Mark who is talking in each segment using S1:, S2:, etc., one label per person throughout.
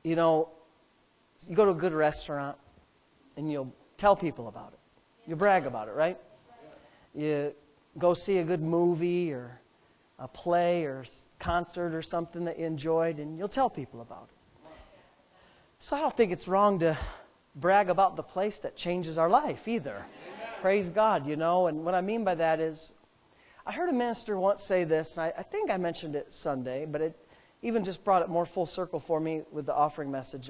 S1: you know, you go to a good restaurant and you'll tell people about it. You brag about it, right? You go see a good movie or a play or concert or something that you enjoyed, and you'll tell people about it. So I don't think it's wrong to brag about the place that changes our life either. Praise God, you know. And what I mean by that is, I heard a minister once say this, and I think I mentioned it Sunday, but it even just brought it more full circle for me with the offering message.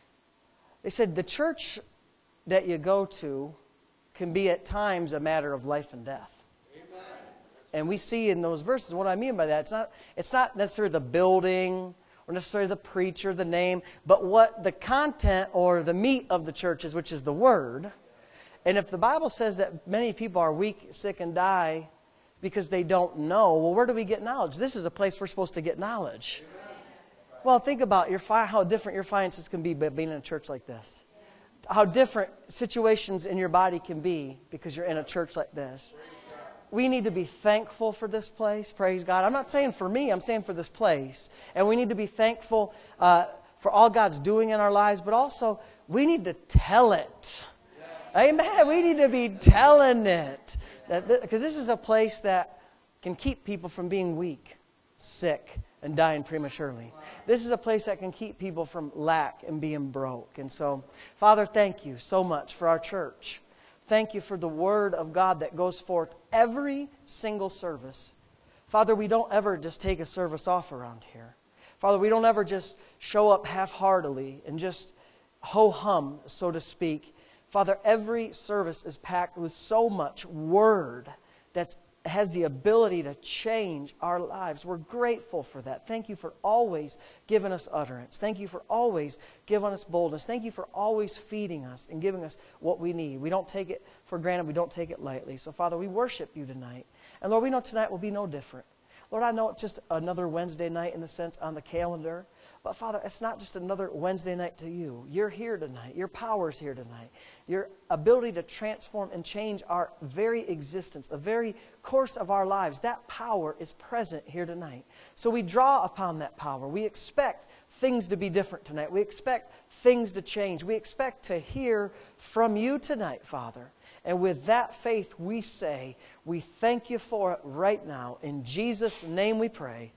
S1: They said the church that you go to can be at times a matter of life and death. Amen. And we see in those verses, what I mean by that, it's not necessarily the building or necessarily the preacher, the name, but what the content or the meat of the church is, which is the Word. And if the Bible says that many people are weak, sick, and die because they don't know, well, where do we get knowledge? This is a place we're supposed to get knowledge. Amen. Well, think about how different your finances can be by being in a church like this. How different situations in your body can be because you're in a church like this. We need to be thankful for this place. Praise God. I'm not saying for me, I'm saying for this place. And we need to be thankful for all God's doing in our lives, but also we need to tell it. Amen. We need to be telling it. Because this is a place that can keep people from being weak, sick, and dying prematurely. This is a place that can keep people from lack and being broke. And so, Father, thank you so much for our church. Thank you for the Word of God that goes forth every single service. Father, we don't ever just take a service off around here. Father, we don't ever just show up half-heartedly and just ho-hum, so to speak. Father, every service is packed with so much Word that has the ability to change our lives. We're grateful for that. Thank you for always giving us utterance. Thank you for always giving us boldness. Thank you for always feeding us and giving us what we need. We don't take it for granted. We don't take it lightly. So, Father, we worship you tonight. And, Lord, we know tonight will be no different. Lord, I know it's just another Wednesday night in the sense on the calendar. But, Father, it's not just another Wednesday night to you. You're here tonight. Your power's here tonight. Your ability to transform and change our very existence, the very course of our lives, that power is present here tonight. So we draw upon that power. We expect things to be different tonight. We expect things to change. We expect to hear from you tonight, Father. And with that faith, we say, we thank you for it right now. In Jesus' name we pray.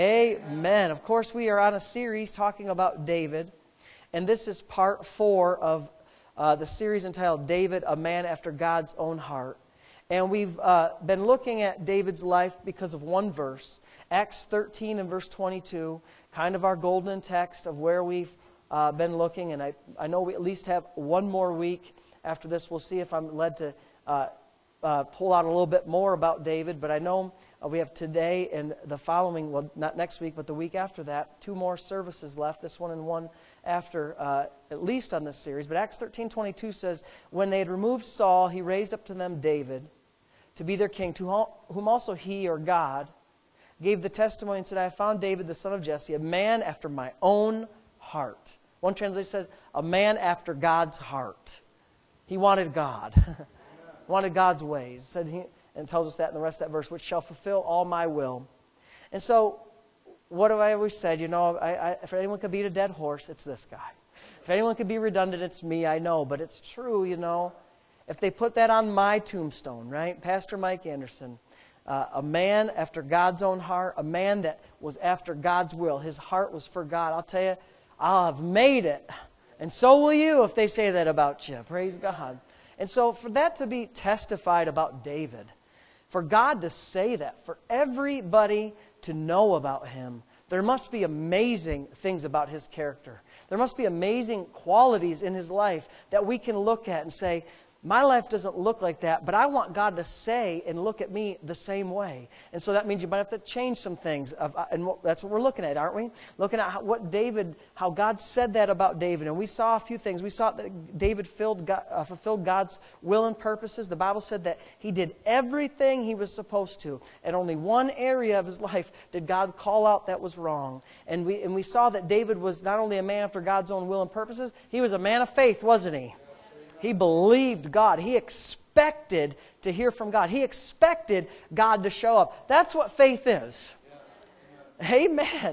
S1: Amen. Of course, we are on a series talking about David. And this is part 4 of the series entitled David, a Man After God's Own Heart. And we've been looking at David's life because of one verse, Acts 13 and verse 22, kind of our golden text of where we've been looking. And I know we at least have one more week after this. We'll see if I'm led to pull out a little bit more about David. But I know we have today and the following, well, not next week, but the week after that, 2 more services left, this one and one after, at least on this series. But Acts 13:22 says, when they had removed Saul, he raised up to them David to be their king, to whom also he, or God, gave the testimony and said, I have found David, the son of Jesse, a man after my own heart. One translation said, a man after God's heart. He wanted God. Wanted God's ways. Said he, and it tells us that in the rest of that verse, which shall fulfill all my will. And so, what have I always said? You know, if anyone could beat a dead horse, it's this guy. If anyone could be redundant, it's me, I know. But it's true, you know. If they put that on my tombstone, right? Pastor Mike Anderson, a man after God's own heart, a man that was after God's will. His heart was for God. I'll tell you, I'll have made it. And so will you if they say that about you. Praise God. And so for that to be testified about David, for God to say that, for everybody to know about him, there must be amazing things about his character. There must be amazing qualities in his life that we can look at and say, my life doesn't look like that, but I want God to say and look at me the same way. And so that means you might have to change some things. And that's what we're looking at, aren't we? Looking at how God said that about David. And we saw a few things. We saw that David fulfilled God's will and purposes. The Bible said that he did everything he was supposed to. And only one area of his life did God call out that was wrong. And we saw that David was not only a man after God's own will and purposes, he was a man of faith, wasn't he? He believed God. He expected to hear from God. He expected God to show up. That's what faith is. Amen.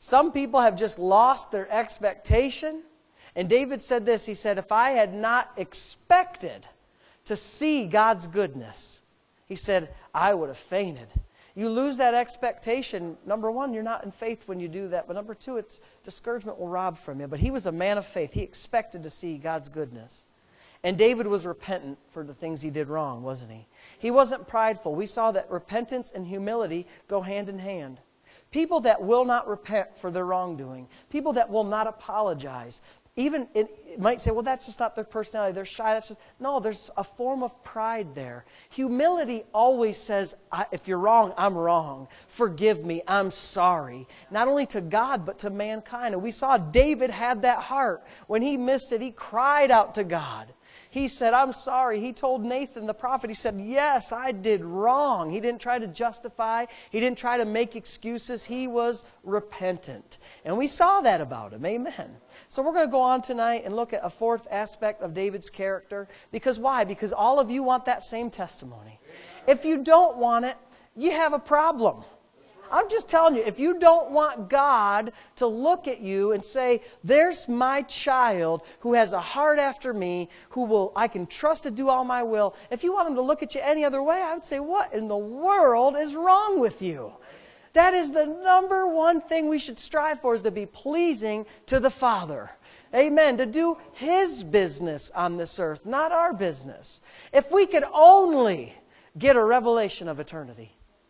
S1: Some people have just lost their expectation. And David said this, he said, if I had not expected to see God's goodness, he said, I would have fainted. You lose that expectation. Number one, you're not in faith when you do that. But number two, it's discouragement will rob from you. But he was a man of faith. He expected to see God's goodness. And David was repentant for the things he did wrong, wasn't he? He wasn't prideful. We saw that repentance and humility go hand in hand. People that will not repent for their wrongdoing, people that will not apologize, even it might say, well, that's just not their personality. They're shy. No, there's a form of pride there. Humility always says, if you're wrong, I'm wrong. Forgive me. I'm sorry. Not only to God, but to mankind. And we saw David had that heart. When he missed it, he cried out to God. He said, I'm sorry. He told Nathan the prophet, he said, yes, I did wrong. He didn't try to justify. He didn't try to make excuses. He was repentant. And we saw that about him. Amen. So we're going to go on tonight and look at a fourth aspect of David's character. Because why? Because all of you want that same testimony. If you don't want it, you have a problem. I'm just telling you, if you don't want God to look at you and say, there's my child who has a heart after me, I can trust to do all my will. If you want him to look at you any other way, I would say, what in the world is wrong with you? That is the number one thing we should strive for, is to be pleasing to the Father. Amen. To do His business on this earth, not our business. If we could only get a revelation of eternity.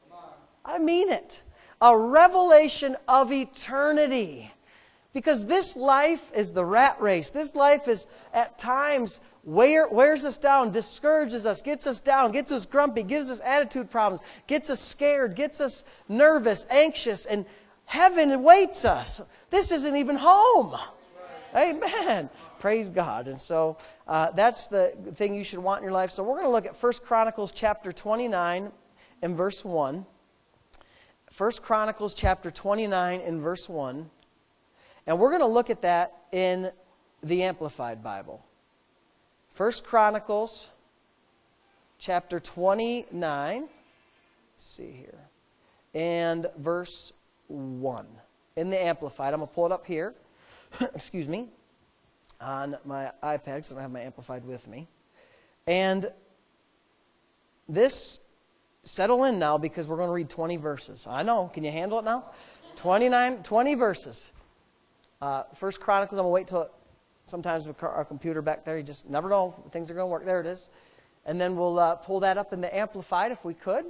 S1: I mean it. A revelation of eternity. Because this life is the rat race. This life is at times wears us down, discourages us, gets us down, gets us grumpy, gives us attitude problems, gets us scared, gets us nervous, anxious, and heaven awaits us. This isn't even home. Amen. Praise God. And so that's the thing you should want in your life. So we're going to look at 1 Chronicles chapter 29 and verse 1. 1 Chronicles chapter 29 and verse 1. And we're going to look at that in the Amplified Bible. 1 Chronicles chapter 29. Let's see here. And verse 1. In the Amplified. I'm going to pull it up here. Excuse me. On my iPad, because I don't have my Amplified with me. And this, settle in now, because we're going to read 20 verses. I know. Can you handle it now? 20 verses. 1 Chronicles, I'm going to wait till sometimes with our computer back there, you just never know if things are going to work. There it is. And then we'll pull that up in the Amplified if we could.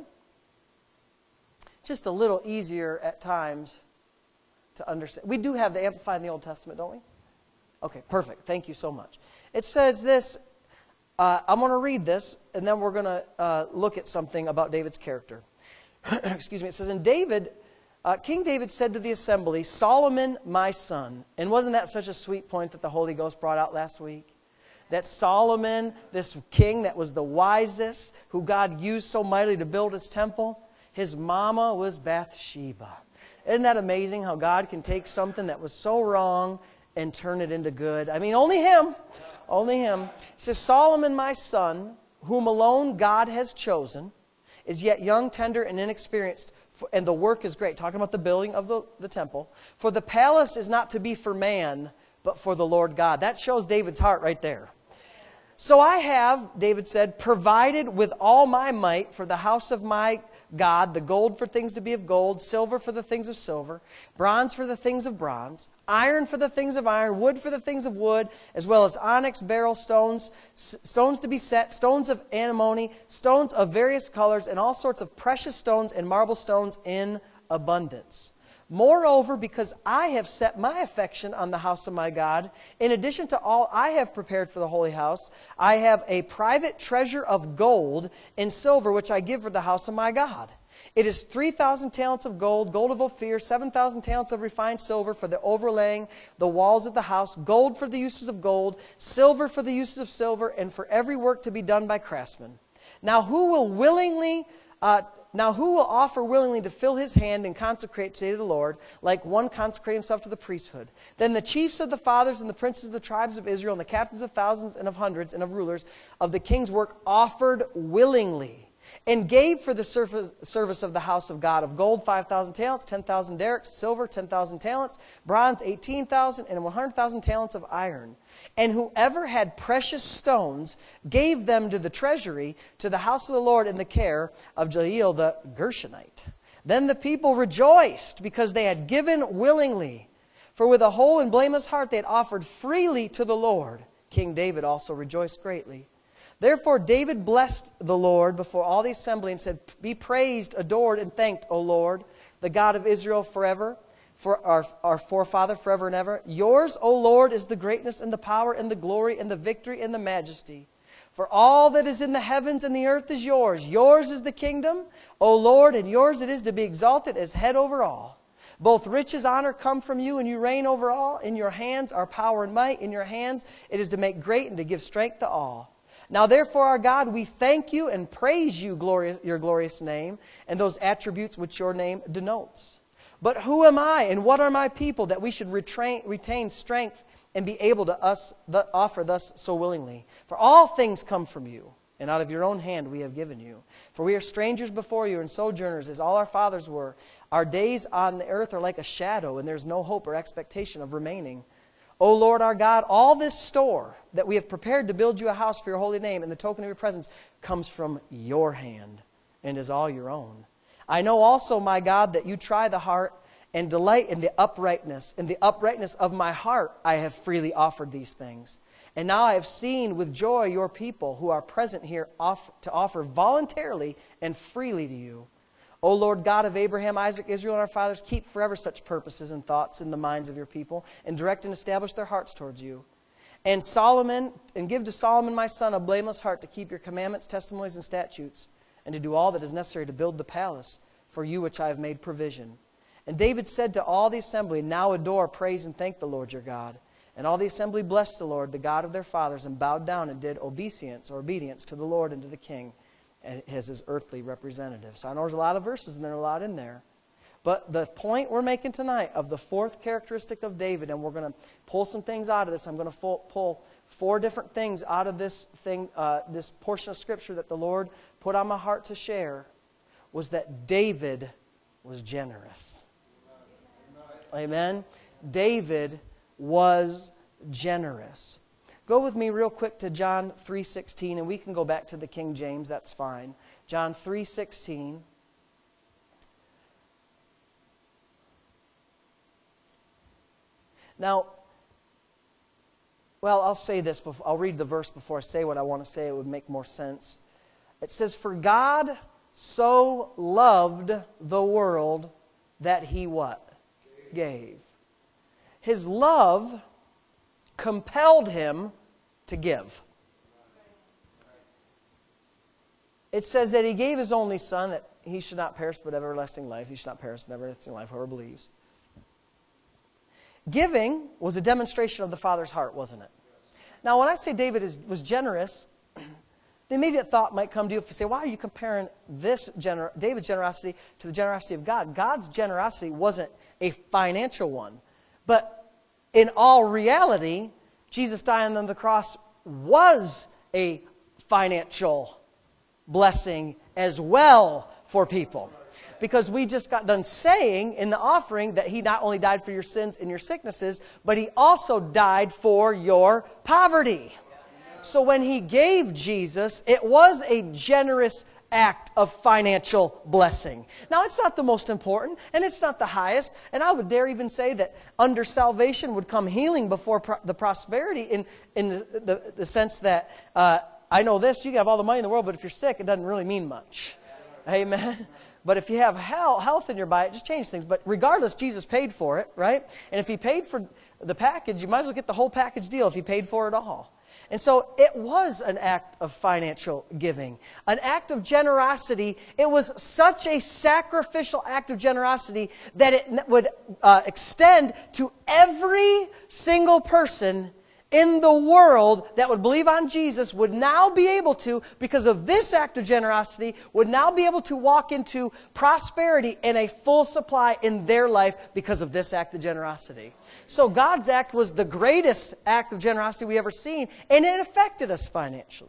S1: Just a little easier at times to understand. We do have the Amplified in the Old Testament, don't we? Okay, perfect. Thank you so much. It says this. I'm going to read this, and then we're going to look at something about David's character. Excuse me. It says, King David said to the assembly, Solomon, my son. And wasn't that such a sweet point that the Holy Ghost brought out last week? That Solomon, this king that was the wisest, who God used so mightily to build His temple, his mama was Bathsheba. Isn't that amazing how God can take something that was so wrong and turn it into good? I mean, only Him. Only Him. He says, Solomon, my son, whom alone God has chosen, is yet young, tender, and inexperienced, and the work is great. Talking about the building of the temple. For the palace is not to be for man, but for the Lord God. That shows David's heart right there. So I have, David said, provided with all my might for the house of my God, the gold for things to be of gold, silver for the things of silver, bronze for the things of bronze, iron for the things of iron, wood for the things of wood, as well as onyx, beryl stones, stones to be set, stones of antimony, stones of various colors, and all sorts of precious stones and marble stones in abundance. Moreover, because I have set my affection on the house of my God, in addition to all I have prepared for the holy house, I have a private treasure of gold and silver which I give for the house of my God. It is 3,000 talents of gold, gold of Ophir, 7,000 talents of refined silver for the overlaying the walls of the house, gold for the uses of gold, silver for the uses of silver, and for every work to be done by craftsmen. Now who will offer willingly to fill his hand and consecrate today to the Lord, like one consecrate himself to the priesthood? Then the chiefs of the fathers and the princes of the tribes of Israel and the captains of thousands and of hundreds and of rulers of the king's work offered willingly. and gave for the service of the house of God of gold 5,000 talents, 10,000 derricks, silver 10,000 talents, bronze 18,000, and 100,000 talents of iron. And whoever had precious stones gave them to the treasury, to the house of the Lord in the care of Jael the Gershonite. Then the people rejoiced because they had given willingly. For with a whole and blameless heart they had offered freely to the Lord. King David also rejoiced greatly. Therefore David blessed the Lord before all the assembly and said, Be praised, adored, and thanked, O Lord, the God of Israel forever, for our forefather forever and ever. Yours, O Lord, is the greatness and the power and the glory and the victory and the majesty. For all that is in the heavens and the earth is yours. Yours is the kingdom, O Lord, and yours it is to be exalted as head over all. Both riches, honor come from you, and you reign over all. In your hands are power and might. In your hands it is to make great and to give strength to all. Now therefore, our God, we thank you and praise you, your glorious name, and those attributes which your name denotes. But who am I, and what are my people, that we should retain strength and be able to offer thus so willingly? For all things come from you, and out of your own hand we have given you. For we are strangers before you and sojourners, as all our fathers were. Our days on the earth are like a shadow, and there's no hope or expectation of remaining. O Lord our God, all this store that we have prepared to build you a house for your holy name and the token of your presence comes from your hand and is all your own. I know also, my God, that you try the heart and delight in the uprightness. In the uprightness of my heart I have freely offered these things. And now I have seen with joy your people who are present here to offer voluntarily and freely to you. O Lord God of Abraham, Isaac, Israel, and our fathers, keep forever such purposes and thoughts in the minds of your people, and direct and establish their hearts towards you. And give to Solomon my son a blameless heart to keep your commandments, testimonies, and statutes, and to do all that is necessary to build the palace for you which I have made provision. And David said to all the assembly, Now adore, praise, and thank the Lord your God. And all the assembly blessed the Lord, the God of their fathers, and bowed down and did obedience to the Lord and to the king, as his earthly representative. So I know there's a lot of verses and there are a lot in there. But the point we're making tonight of the fourth characteristic of David, and we're going to pull some things out of this. I'm going to pull 4 different things out of this portion of Scripture that the Lord put on my heart to share, was that David was generous. Amen? David was generous. Go with me real quick to John 3:16, and we can go back to the King James, that's fine. John 3:16. Now, well, I'll say this, I'll read the verse before I say what I want to say, it would make more sense. It says, For God so loved the world that He what? Gave. His love compelled Him to give. It says that He gave His only Son, that He should not perish but have everlasting life. He should not perish but have everlasting life, whoever believes. Giving was a demonstration of the Father's heart, wasn't it? Now, when I say David was generous, the immediate thought might come to you if you say, why are you comparing David's generosity to the generosity of God? God's generosity wasn't a financial one. But in all reality, Jesus dying on the cross was a financial blessing as well for people. Because we just got done saying in the offering that He not only died for your sins and your sicknesses, but He also died for your poverty. So when He gave Jesus, it was a generous act of financial blessing. Now, it's not the most important, and it's not the highest, and I would dare even say that under salvation would come healing before the prosperity in the sense that, I know this, you can have all the money in the world, but if you're sick, it doesn't really mean much. Amen? But if you have health in your body, it just changes things. But regardless, Jesus paid for it, right? And if He paid for the package, you might as well get the whole package deal if He paid for it all. And so it was an act of financial giving, an act of generosity. It was such a sacrificial act of generosity that it would extend to every single person in the world that would believe on Jesus would now be able to, because of this act of generosity, would now be able to walk into prosperity and a full supply in their life because of this act of generosity. So God's act was the greatest act of generosity we ever seen, and it affected us financially.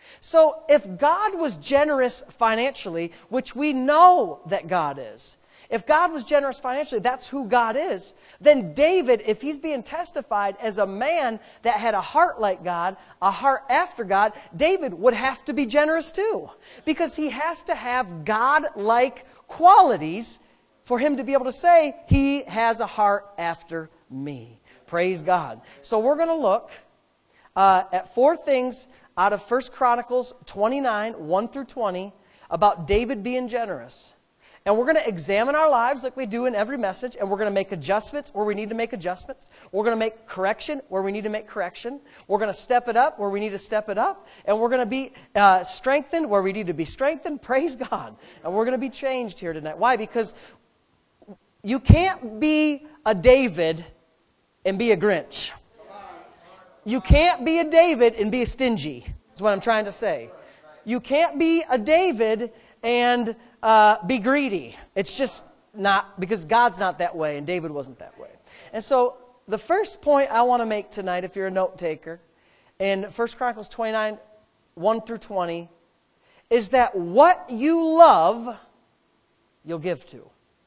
S1: So if God was generous financially, which we know that God is, if God was generous financially, that's who God is, then David, if he's being testified as a man that had a heart like God, a heart after God, David would have to be generous too. Because he has to have God-like qualities for him to be able to say, he has a heart after me. Praise God. So we're going to look at 4 things out of 1 Chronicles 29, 1 through 20, about David being generous. And we're going to examine our lives like we do in every message, and we're going to make adjustments where we need to make adjustments. We're going to make correction where we need to make correction. We're going to step it up where we need to step it up. And we're going to be strengthened where we need to be strengthened. Praise God. And we're going to be changed here tonight. Why? Because you can't be a David and be a Grinch. You can't be a David and be a stingy, is what I'm trying to say. You can't be a David and be greedy. It's just not, because God's not that way and David wasn't that way. And so the first point I want to make tonight, if you're a note taker, in 1 Chronicles 29, 1 through 20, is that what you love, you'll give to.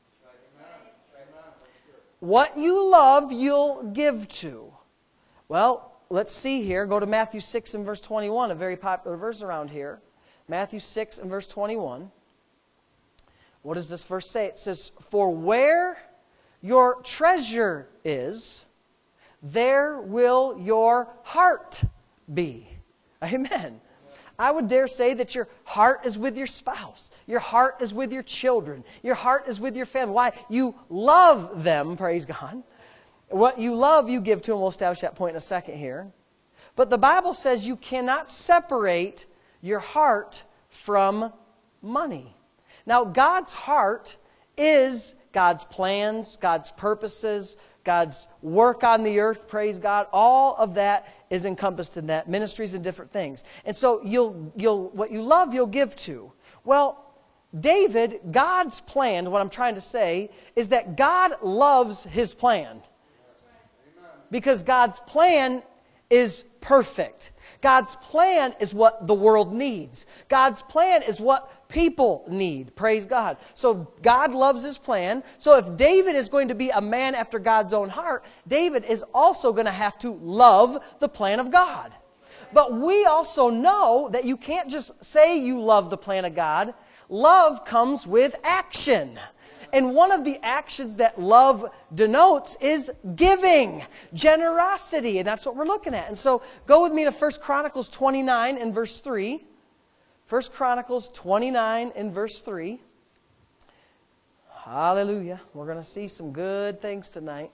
S1: What you love, you'll give to. Well, let's see here. Go to Matthew 6 and verse 21, a very popular verse around here. Matthew 6 and verse 21. What does this verse say? It says, "For where your treasure is, there will your heart be." Amen. I would dare say that your heart is with your spouse. Your heart is with your children. Your heart is with your family. Why? You love them, praise God. What you love, you give to them. We'll establish that point in a second here. But the Bible says you cannot separate your heart from money. Now, God's heart is God's plans, God's purposes, God's work on the earth, praise God. All of that is encompassed in that, ministries and different things. And so what you love, you'll give to. Well, David, God's plan, what I'm trying to say, is that God loves His plan. Because God's plan is perfect. God's plan is what the world needs. God's plan is what people need. Praise God. So God loves His plan. So if David is going to be a man after God's own heart, David is also going to have to love the plan of God. But we also know that you can't just say you love the plan of God. Love comes with action. And one of the actions that love denotes is giving, generosity. And that's what we're looking at. And so go with me to 1 Chronicles 29 and verse 3. 1 Chronicles 29 and verse 3. Hallelujah. We're going to see some good things tonight.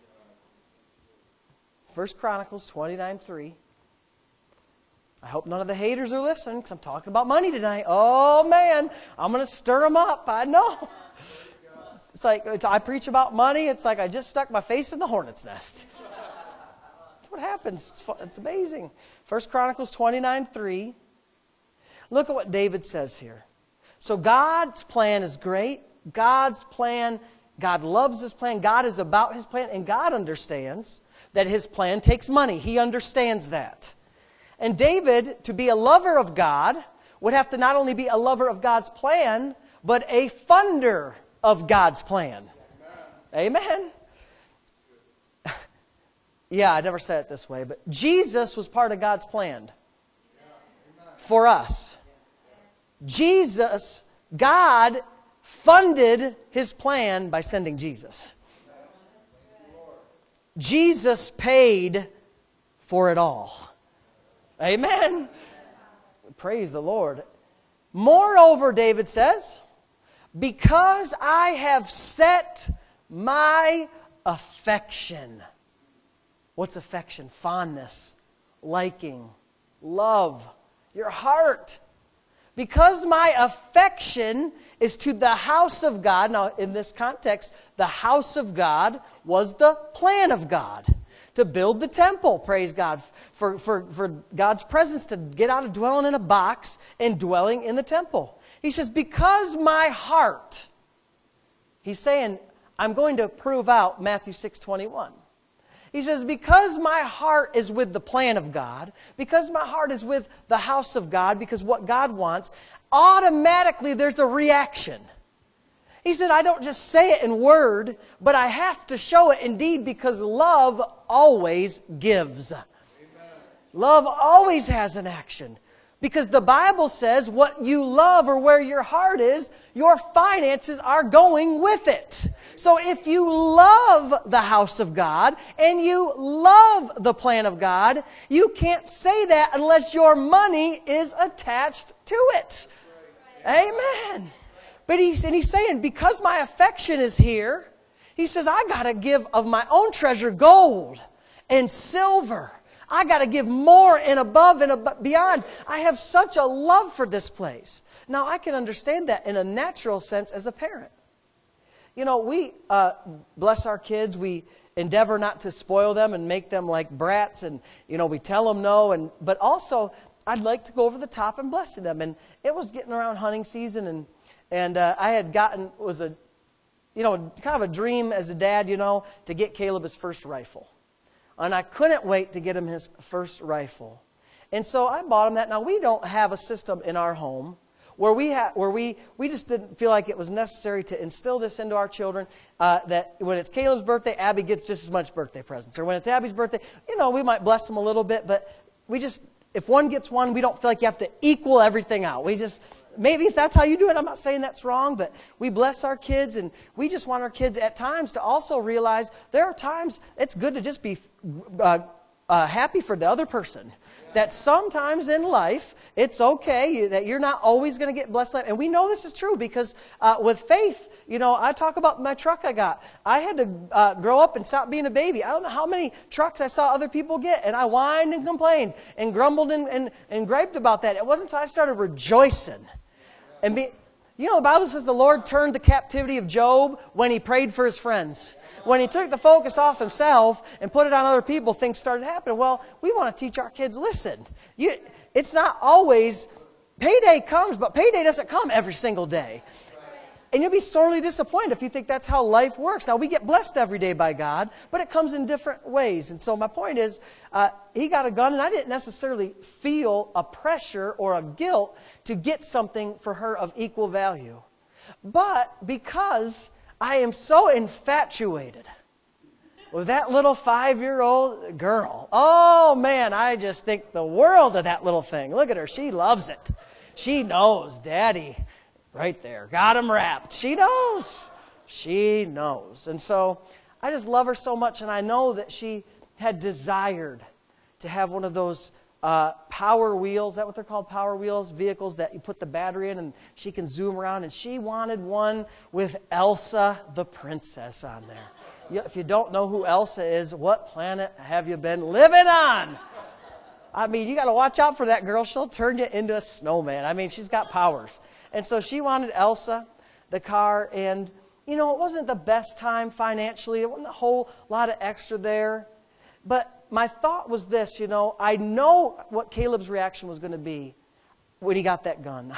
S1: 1 Chronicles 29, 3. I hope none of the haters are listening because I'm talking about money tonight. Oh, man. I'm going to stir them up. I know. It's like I preach about money. It's like I just stuck my face in the hornet's nest. That's what happens. It's amazing. 1 Chronicles 29, 3. Look at what David says here. So God's plan is great. God's plan, God loves His plan. God is about His plan. And God understands that His plan takes money. He understands that. And David, to be a lover of God, would have to not only be a lover of God's plan, but a funder of God's plan. Amen. Yeah, I never said it this way, but Jesus was part of God's plan for us. Jesus, God funded His plan by sending Jesus. Jesus paid for it all. Amen. Praise the Lord. Moreover, David says, because I have set my affection. What's affection? Fondness, liking, love, your heart. Because my affection is to the house of God. Now, in this context, the house of God was the plan of God. To build the temple, praise God. For God's presence to get out of dwelling in a box and dwelling in the temple. He says, because my heart, He's saying, I'm going to prove out Matthew 6:21. He says, because my heart is with the plan of God, because my heart is with the house of God, because what God wants, automatically there's a reaction. He said, I don't just say it in word, but I have to show it in deed because love always gives. Amen. Love always has an action. Because the Bible says what you love or where your heart is, your finances are going with it. So if you love the house of God and you love the plan of God, you can't say that unless your money is attached to it. Amen. But he's saying, because my affection is here, he says, I got to give of my own treasure gold and silver. I got to give more and above and beyond. I have such a love for this place. Now, I can understand that in a natural sense as a parent. You know, we bless our kids. We endeavor not to spoil them and make them like brats. And, you know, we tell them no. But also, I'd like to go over the top and blessing them. And it was getting around hunting season. And I had gotten, kind of a dream as a dad, to get Caleb his first rifle. And I couldn't wait to get him his first rifle. And so I bought him that. Now, we don't have a system in our home where we just didn't feel like it was necessary to instill this into our children, that when it's Caleb's birthday, Abby gets just as much birthday presents. Or when it's Abby's birthday, we might bless them a little bit, but if one gets one, we don't feel like you have to equal everything out. Maybe if that's how you do it, I'm not saying that's wrong, but we bless our kids, and we just want our kids at times to also realize there are times it's good to just be happy for the other person. That sometimes in life, it's okay that you're not always going to get blessed. And we know this is true because with faith, I talk about my truck I got. I had to grow up and stop being a baby. I don't know how many trucks I saw other people get, and I whined and complained and grumbled and griped about that. It wasn't until I started rejoicing. And the Bible says the Lord turned the captivity of Job when he prayed for his friends. When he took the focus off himself and put it on other people, things started happening. Well, we want to teach our kids, listen, it's not always, payday comes, but payday doesn't come every single day. And you'll be sorely disappointed if you think that's how life works. Now, we get blessed every day by God, but it comes in different ways. And so my point is, he got a gun, and I didn't necessarily feel a pressure or a guilt to get something for her of equal value. But because I am so infatuated with that little 5-year-old girl, oh man, I just think the world of that little thing. Look at her, she loves it. She knows, Daddy. Right there. Got him wrapped. She knows. She knows. And so I just love her so much, and I know that she had desired to have one of those power wheels. Is that what they're called? Power wheels? Vehicles that you put the battery in and she can zoom around. And she wanted one with Elsa the princess on there. If you don't know who Elsa is, what planet have you been living on? I mean, you got to watch out for that girl. She'll turn you into a snowman. I mean, she's got powers. And so she wanted Elsa, the car, and, it wasn't the best time financially. There wasn't a whole lot of extra there. But my thought was this, I know what Caleb's reaction was going to be when he got that gun.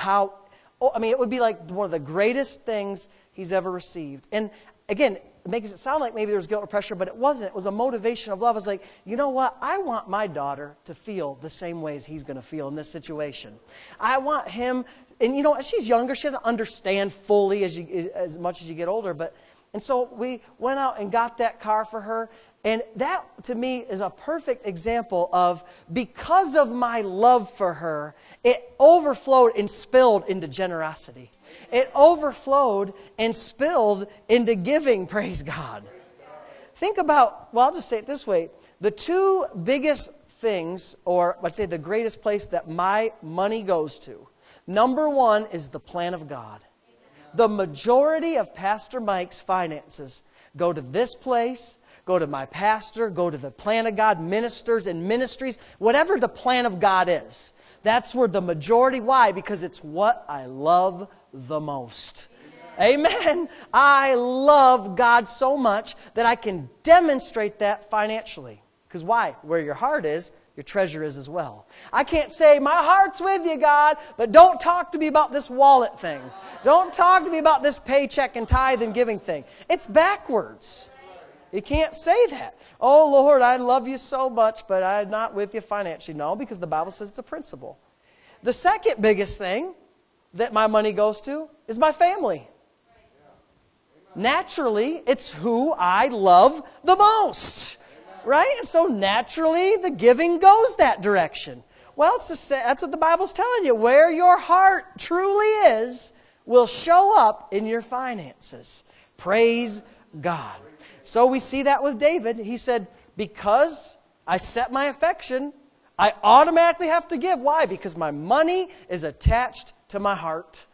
S1: It would be like one of the greatest things he's ever received. And again, it makes it sound like maybe there was guilt or pressure, but it wasn't. It was a motivation of love. I was like, you know what? I want my daughter to feel the same way as he's going to feel in this situation. I want him, and she's younger. She doesn't understand fully as much as you get older. And so we went out and got that car for her. And that, to me, is a perfect example of, because of my love for her, it overflowed and spilled into generosity. It overflowed and spilled into giving, praise God. Think about, I'll just say it this way. The two biggest things, or let's say the greatest place that my money goes to, number one is the plan of God. The majority of Pastor Mike's finances go to this place, go to my pastor, go to the plan of God, ministers and ministries, whatever the plan of God is. That's where the majority, why? Because it's what I love the most. Amen. I love God so much that I can demonstrate that financially. Because why? Where your heart is, your treasure is as well. I can't say, my heart's with you, God, but don't talk to me about this wallet thing. Don't talk to me about this paycheck and tithe and giving thing. It's backwards. You can't say that. Oh, Lord, I love you so much, but I'm not with you financially. No, because the Bible says it's a principle. The second biggest thing that my money goes to is my family. Naturally, it's who I love the most. Right? And so naturally, the giving goes that direction. Well, that's what the Bible's telling you. Where your heart truly is will show up in your finances. Praise God. So we see that with David. He said, because I set my affection, I automatically have to give. Why? Because my money is attached to my heart.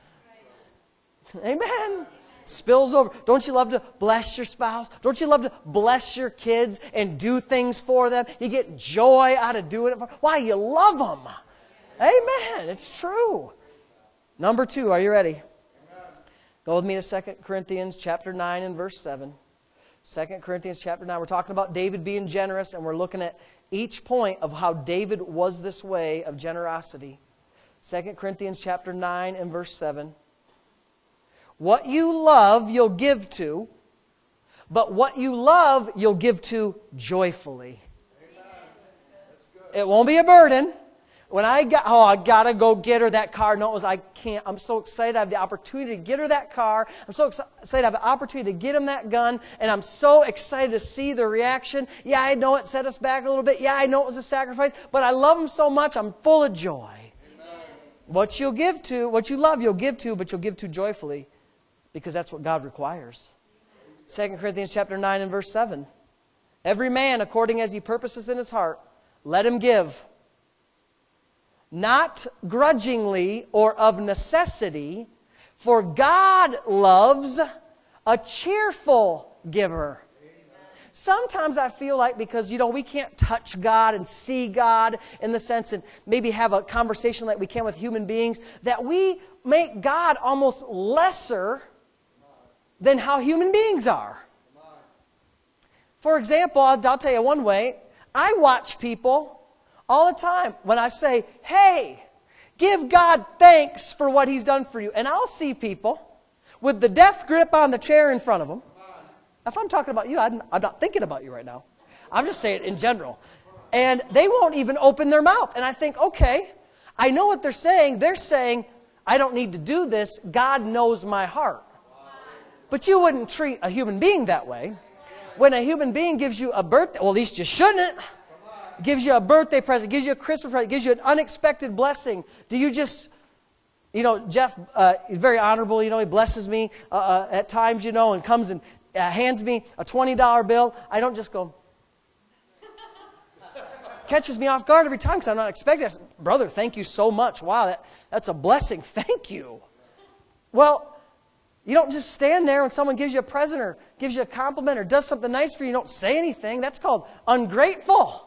S1: Amen. Spills over. Don't you love to bless your spouse? Don't you love to bless your kids and do things for them? You get joy out of doing it for them. Why? You love them. Amen. It's true. Number 2, are you ready? Go with me to 2 Corinthians chapter 9 and verse 7. 2 Corinthians chapter 9. We're talking about David being generous, and we're looking at each point of how David was this way of generosity. 2 Corinthians chapter 9 and verse 7. What you love, you'll give to, but what you love, you'll give to joyfully. It won't be a burden. When I got to go get her that car. No, I can't. I'm so excited I have the opportunity to get her that car. I'm so excited I have the opportunity to get him that gun. And I'm so excited to see the reaction. Yeah, I know it set us back a little bit. Yeah, I know it was a sacrifice. But I love him so much, I'm full of joy. Amen. What you love, you'll give to, but you'll give to joyfully. Because that's what God requires. 2 Corinthians chapter 9 and verse 7. Every man according as he purposes in his heart, let him give. Not grudgingly or of necessity, for God loves a cheerful giver. Sometimes I feel like because, we can't touch God and see God in the sense and maybe have a conversation like we can with human beings, that we make God almost lesser than how human beings are. For example, I'll tell you one way. I watch people all the time when I say, hey, give God thanks for what He's done for you. And I'll see people with the death grip on the chair in front of them. If I'm talking about you, I'm not thinking about you right now. I'm just saying it in general. And they won't even open their mouth. And I think, okay, I know what they're saying. They're saying, I don't need to do this. God knows my heart. But you wouldn't treat a human being that way. When a human being gives you a birthday, well, at least you shouldn't. Gives you a birthday present, gives you a Christmas present, gives you an unexpected blessing. Do you just, Jeff is very honorable, he blesses me at times, and comes and hands me a $20 bill. I don't just go, catches me off guard every time because I'm not expecting it. Brother, thank you so much. Wow, that's a blessing. Thank you. Well, you don't just stand there when someone gives you a present or gives you a compliment or does something nice for you. You don't say anything. That's called ungrateful.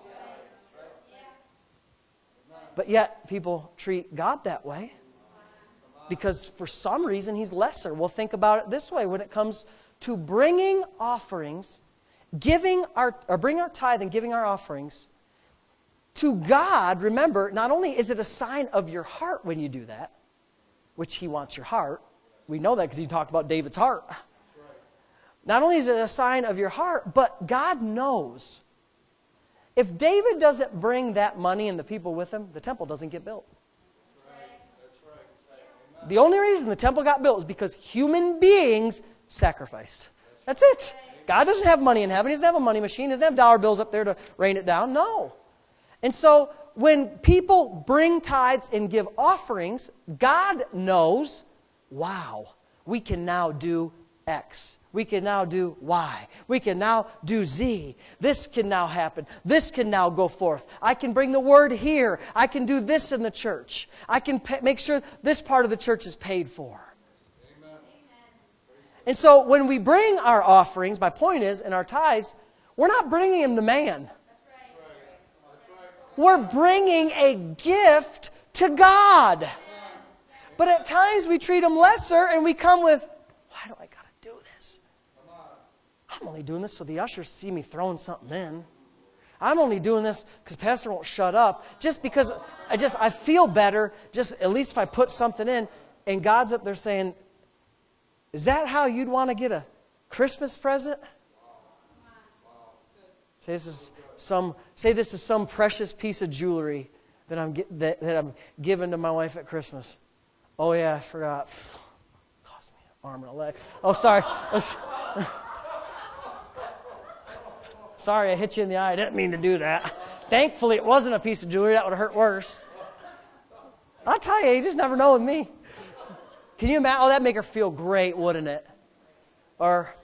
S1: But yet, people treat God that way because for some reason He's lesser. Well, think about it this way. When it comes to bringing offerings, bringing our tithe and giving our offerings to God, remember, not only is it a sign of your heart when you do that, which He wants your heart. We know that because He talked about David's heart. Not only is it a sign of your heart, but God knows. If David doesn't bring that money and the people with him, the temple doesn't get built. The only reason the temple got built is because human beings sacrificed. That's it. God doesn't have money in heaven. He doesn't have a money machine. He doesn't have dollar bills up there to rain it down. No. And so when people bring tithes and give offerings, God knows, wow, we can now do X. We can now do Y. We can now do Z. This can now happen. This can now go forth. I can bring the word here. I can do this in the church. I can make sure this part of the church is paid for. Amen. And so when we bring our offerings, my point is, in our tithes, we're not bringing them to man. We're bringing a gift to God. But at times we treat them lesser and we come with, why do I got to do this? I'm only doing this so the ushers see me throwing something in. I'm only doing this because Pastor won't shut up. Just because I feel better, just at least if I put something in. And God's up there saying, is that how you'd want to get a Christmas present? Say this is some precious piece of jewelry that I'm giving to my wife at Christmas. Oh yeah, I forgot. Cost me an arm and a leg. Oh, sorry. Sorry, I hit you in the eye. I didn't mean to do that. Thankfully, it wasn't a piece of jewelry. That would have hurt worse. I'll tell you, you just never know with me. Can you imagine? Oh, that'd make her feel great, wouldn't it? Or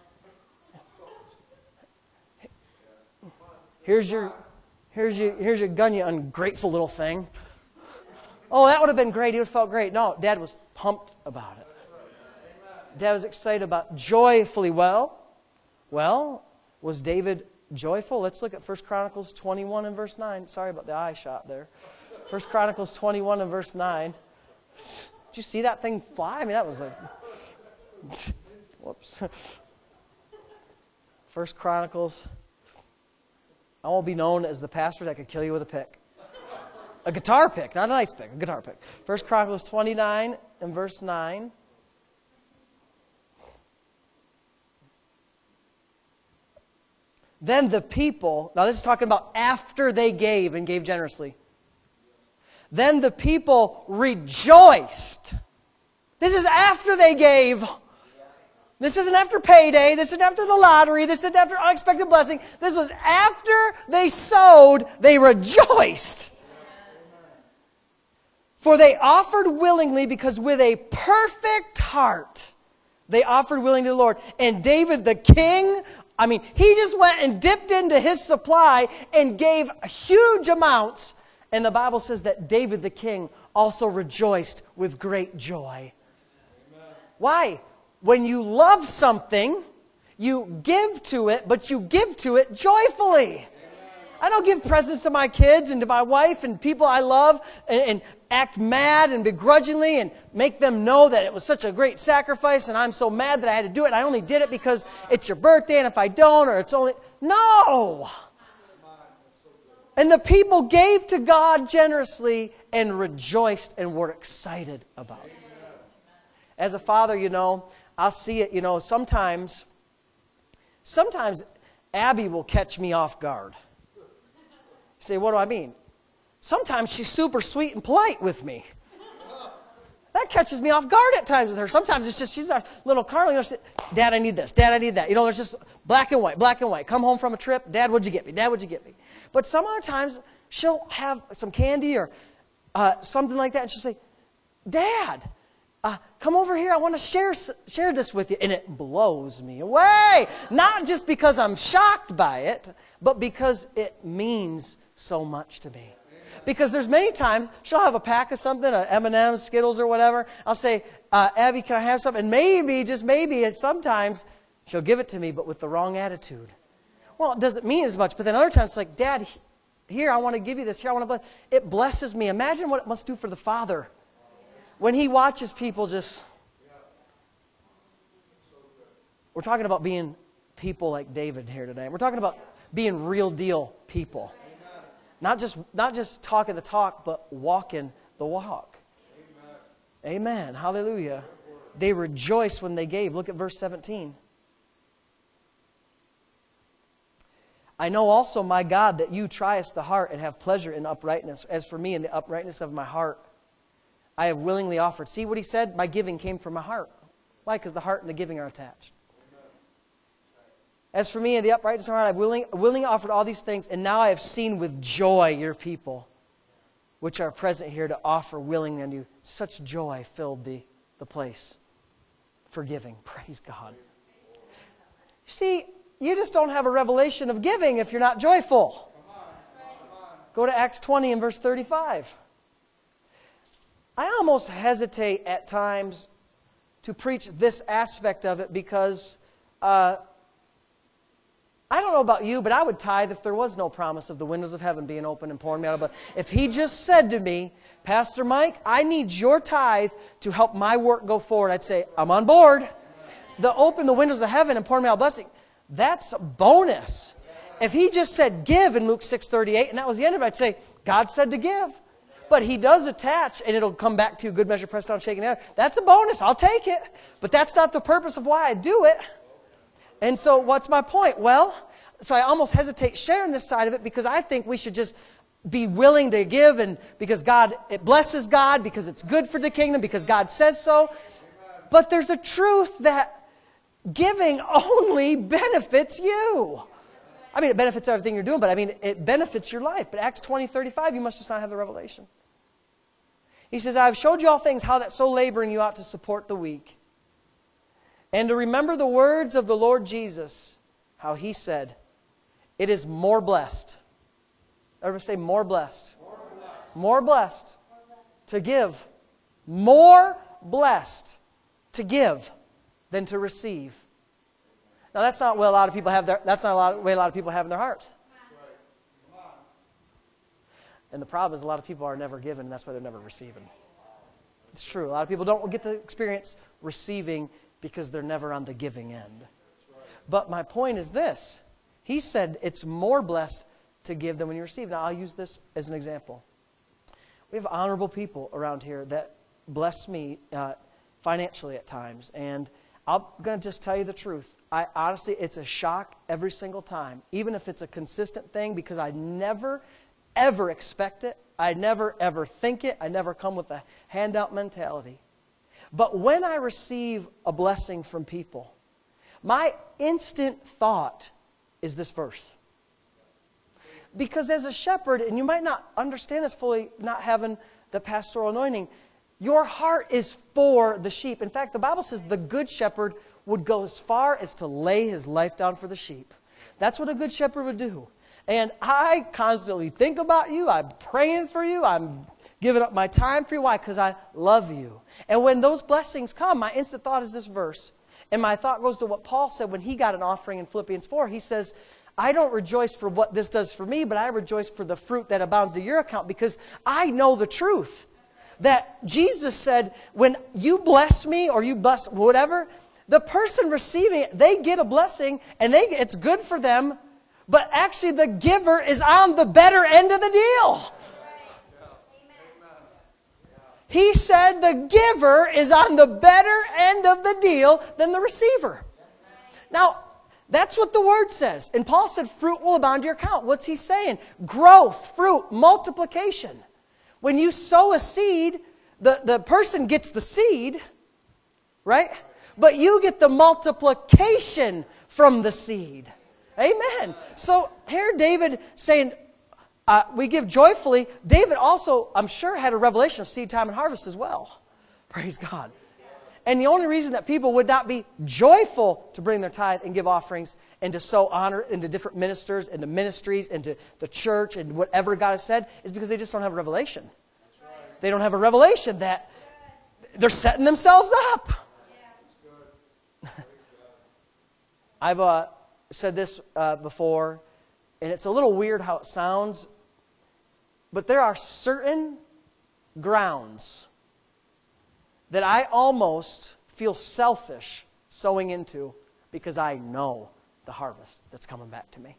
S1: here's your gun, you ungrateful little thing. Oh, that would have been great. He would have felt great. No, Dad was pumped about it. Dad was excited about joyfully. Well, was David joyful? Let's look at 1 Chronicles 21 and verse 9. Sorry about the eye shot there. 1 Chronicles 21 and verse 9. Did you see that thing fly? I mean, that was whoops. 1 Chronicles. I won't be known as the pastor that could kill you with a pick. A guitar pick, not an ice pick, a guitar pick. 1 Chronicles 29 and verse 9. Then the people, now this is talking about after they gave and gave generously. Then the people rejoiced. This is after they gave. This isn't after payday. This isn't after the lottery. This isn't after unexpected blessing. This was after they sowed, they rejoiced. For they offered willingly, because with a perfect heart they offered willingly to the Lord. And David the king, he just went and dipped into his supply and gave huge amounts. And the Bible says that David the king also rejoiced with great joy. Amen. Why? When you love something, you give to it, but you give to it joyfully. Amen. I don't give presents to my kids and to my wife and people I love and act mad and begrudgingly and make them know that it was such a great sacrifice and I'm so mad that I had to do it. I only did it because it's your birthday, and if I don't, or it's only... No! And the people gave to God generously and rejoiced and were excited about it. As a father, I'll see it, sometimes Abby will catch me off guard. You say, what do I mean? Sometimes she's super sweet and polite with me. That catches me off guard at times with her. Sometimes it's just, she's a little Carly. Dad, I need this. Dad, I need that. There's just black and white. Come home from a trip. Dad, what'd you get me? Dad, what'd you get me? But some other times, she'll have some candy or something like that, and she'll say, Dad, come over here. I want to share this with you. And it blows me away. Not just because I'm shocked by it, but because it means so much to me. Because there's many times she'll have a pack of something, M&M's, Skittles, or whatever. I'll say, Abby, can I have something? And maybe, just maybe, sometimes she'll give it to me, but with the wrong attitude. Well, it doesn't mean as much. But then other times it's like, Dad, here, I want to give you this. Here, I want to bless. It blesses me. Imagine what it must do for the Father when He watches people just... We're talking about being people like David here today. We're talking about being real deal people. Not just talking the talk, but walking the walk. Amen. Hallelujah. They rejoiced when they gave. Look at verse 17. I know also, my God, that you triest the heart and have pleasure in uprightness. As for me, in the uprightness of my heart, I have willingly offered. See what he said? My giving came from my heart. Why? Because the heart and the giving are attached. As for me, in the uprightness of my heart, I have willingly offered all these things, and now I have seen with joy your people, which are present here to offer willingly unto you. Such joy filled the place for giving. Praise God. See, you just don't have a revelation of giving if you're not joyful. Go to Acts 20 and verse 35. I almost hesitate at times to preach this aspect of it because I don't know about you, but I would tithe if there was no promise of the windows of heaven being open and pouring me out of a... If He just said to me, Pastor Mike, I need your tithe to help my work go forward, I'd say, I'm on board. Open the windows of heaven and pour me out a blessing. That's a bonus. If He just said give in Luke 6:38 and that was the end of it, I'd say, God said to give. But He does attach, and it'll come back to you, good measure, pressed down, shaken out. That's a bonus. I'll take it. But that's not the purpose of why I do it. And so what's my point? Well, so I almost hesitate sharing this side of it because I think we should just be willing to give, and because it blesses God, because it's good for the kingdom, because God says so. But there's a truth that giving only benefits you. I mean, it benefits everything you're doing, but I mean, it benefits your life. But Acts 20:35, you must just not have the revelation. He says, I have showed you all things, how that so laboring you ought to support the weak. And to remember the words of the Lord Jesus, how He said, it is more blessed. Everybody say more blessed. More blessed to give. More blessed to give than to receive. Now that's not what a lot of people have. That's not the way a lot of people have in their hearts. And the problem is a lot of people are never given, and that's why they're never receiving. It's true. A lot of people don't get to experience receiving because they're never on the giving end. But my point is this. He said it's more blessed to give than when you receive. Now I'll use this as an example. We have honorable people around here that bless me financially at times. And I'm going to just tell you the truth. I honestly, it's a shock every single time, even if it's a consistent thing, because I never, ever expect it. I never, ever think it. I never come with a handout mentality. But when I receive a blessing from people, my instant thought is this verse. Because as a shepherd, and you might not understand this fully, not having the pastoral anointing, your heart is for the sheep. In fact, the Bible says the good shepherd would go as far as to lay his life down for the sheep. That's what a good shepherd would do. And I constantly think about you. I'm praying for you. I'm giving up my time for you. Why? Because I love you. And when those blessings come, my instant thought is this verse. And my thought goes to what Paul said when he got an offering in Philippians 4. He says, I don't rejoice for what this does for me, but I rejoice for the fruit that abounds to your account, because I know the truth. That Jesus said, when you bless me or you bless whatever, the person receiving it, they get a blessing and it's good for them, but actually the giver is on the better end of the deal. He said the giver is on the better end of the deal than the receiver. Now, that's what the Word says. And Paul said fruit will abound to your account. What's he saying? Growth, fruit, multiplication. When you sow a seed, the person gets the seed, right? But you get the multiplication from the seed. Amen. So here David saying, we give joyfully. David also, I'm sure, had a revelation of seed time and harvest as well. Praise God. And the only reason that people would not be joyful to bring their tithe and give offerings and to sow honor into different ministers, into ministries, into the church, and whatever God has said, is because they just don't have a revelation. They don't have a revelation that they're setting themselves up. I've said this before, and it's a little weird how it sounds, but there are certain grounds that I almost feel selfish sowing into because I know the harvest that's coming back to me.